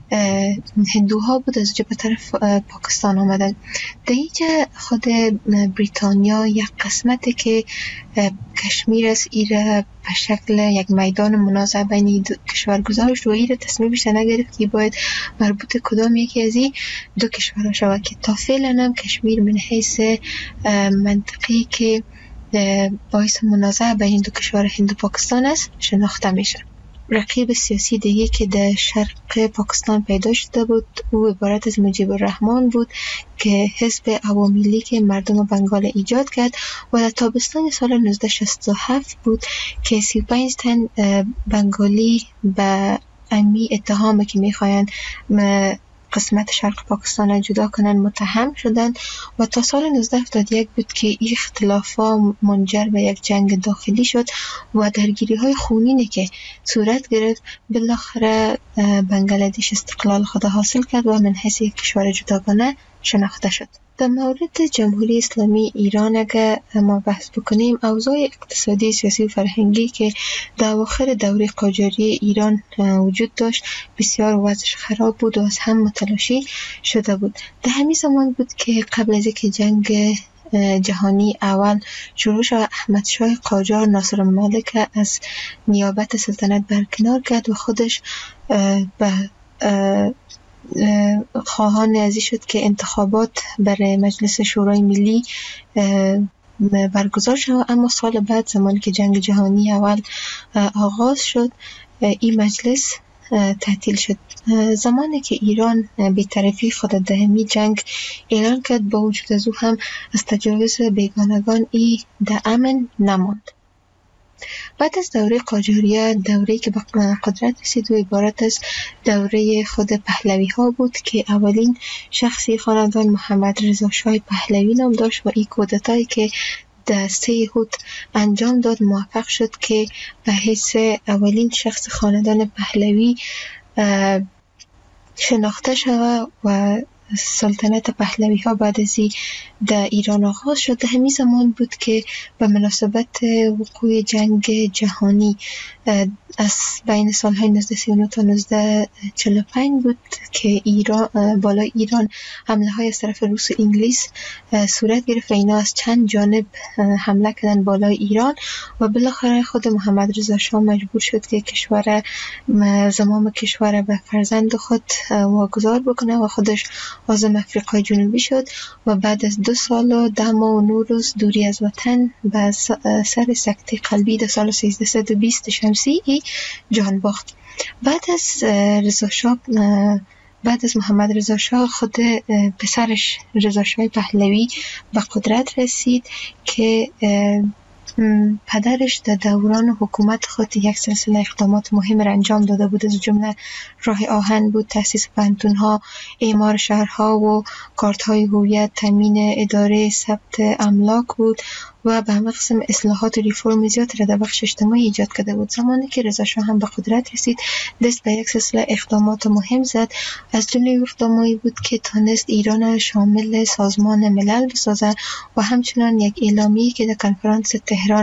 هندوها بود از به طرف پاکستان آمدن. در اینجا خود بریتانیا یک قسمتی که کشمیر است ایره به شکل یک میدان منازعه بین دو کشور گذاشت و ایره تصمیمش نگرفت که باید مربوط کدام یکی از این دو کشورها شود که تا فعلا هم کشمیر من حیث منطقی که باعث منازعه بین دو کشور هند و پاکستان است شناخته میشه. رقیب سیاسی دیگه که در شرق پاکستان پیدا شده بود او عبارت از مجیب الرحمن بود که حزب عوامی لیگ مردم بنگال ایجاد کرد و در تابستان سال 1967 بود که 35 تن بنگالی به امی اتهام که میخواین قسمت شرق پاکستان را جدا کنن متهم شدند و تا سال 1971 بود که این اختلافات منجر به یک جنگ داخلی شد و درگیری های خونینی که صورت گرفت بالاخره بنگلادش استقلال خود حاصل کرد و من حیث یک کشور جداگانه شناخته شد. در مورد جمهوری اسلامی ایران اگر ما بحث بکنیم اوضاع اقتصادی، سیاسی و فرهنگی که در اواخر دوره قاجاری ایران وجود داشت بسیار وضعش خراب بود و از هم متلاشی شده بود. در همین زمان بود که قبل از اینکه جنگ جهانی اول شروع شد احمد شاه قاجار ناصر الملک از نیابت سلطنت برکنار کرد و خودش به خواهان ازی شد که انتخابات برای مجلس شورای ملی برگزار شد. اما سال بعد زمانی که جنگ جهانی اول آغاز شد این مجلس تعطیل شد. زمانی که ایران بی‌طرفی خود در همین جنگ اعلان کرد با وجود از او هم از تجاوز بیگانگان ای در امن نماند. بعد از دوره قاجاریه دوره‌ای که به قدرت رسید و عبارت از دوره خود پهلوی ها بود که اولین شخصی خاندان محمد رضا شاه پهلوی نام داشت و این کودتایی که در 3 هوت انجام داد موفق شد که به حیث اولین شخص خاندان پهلوی شناخته شود و سلطنت پهلوی ها بعد از در ایران آغاز شد. همین زمان بود که به مناسبت وقوع جنگ جهانی از بین سالهای 1939 تا 1945 بود که بالای ایران حمله های از طرف روس و انگلیس صورت گرفت و اینا از چند جانب حمله کردن بالای ایران و بالاخره خود محمد رضا شاه مجبور شد که زمام کشور به فرزند خود واگذار بکنه و خودش عازم افریقای جنوبی شد و بعد از 2 سال و 10 ماه و 9 روز دوری از وطن به سر سکته قلبی در سال 1320 شمسی جان باخت. بعد از محمد رضا شاه خود پسرش رضا شاه پهلوی به قدرت رسید که پدرش در دوران حکومت خود یک سلسله اقدامات مهم را انجام داده بود. از جمله راه آهن بود، تأسیس پانتون‌ها، اعمار شهرها و کارت‌های هویت، تامین اداره ثبت املاک بود و به همه قسم اصلاحات و ریفرم زیاد را در بخش اجتماعی ایجاد کرده بود. زمانی که رضا شاه هم به قدرت رسید دست به یک سلسله اقدامات مهم زد. از جمله اقداماتی بود که تانست ایران شامل سازمان ملل بسازد و همچنان یک اعلامیه که در کنفرانس تهران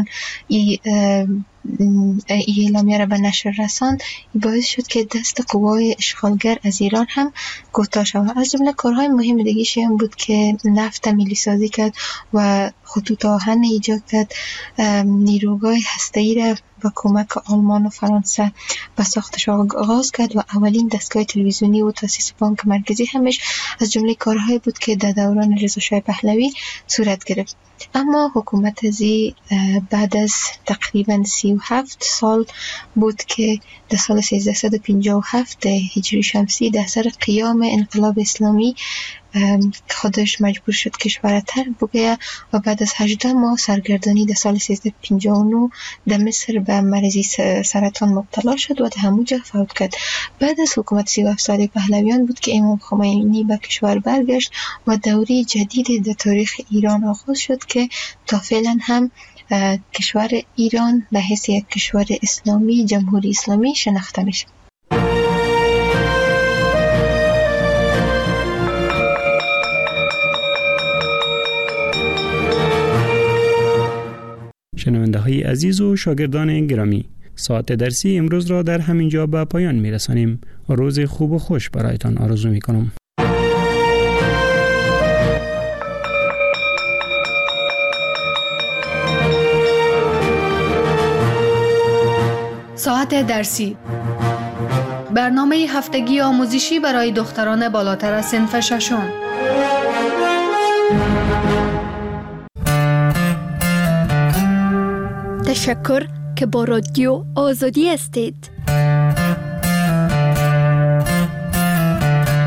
اعلامیه را به نشر رساند باعث شد که دست قوای اشغالگر از ایران هم کوتاه شود. از جمله کارهای مهم دیگه‌ای هم بود که نفت ملی سازی کرد و خطوط آهن ایجاد کرد، نیروگاه هسته‌ای را با کمک آلمان و فرانسه به ساختش آغاز کرد و اولین دستگاه تلویزیونی و تأسیس بانک مرکزی همش از جمله کارهای بود که در دوران رضا شاه پهلوی صورت گرفت. اما حکومت زی بعد از تقریبا 37 سال بود که در سال 1357 هجری شمسی در سر قیام انقلاب اسلامی خودش مجبور شد کشور ترک بگیرد و بعد از 18 ماه سرگردانی در سال 1359 در مصر به مرضی سرطان مبتلا شد و در همونجا فوت کرد. بعد از حکومت 37 ساله پهلویان بود که امام خمینی به کشور برگشت و دوره جدید در تاریخ ایران آغاز شد که تا فعلا هم کشور ایران به حیث یک کشور اسلامی، جمهوری اسلامی شناخته میشه. شنونده های عزیز و شاگردان گرامی، ساعت درسی امروز را در همین جا به پایان می رسانیم. روز خوب و خوش برایتان آرزو می کنم. ساعت درسی، برنامه هفتگی آموزشی برای دختران بالاتر از صنف ششم. تشکر که با رادیو آزادی هستید.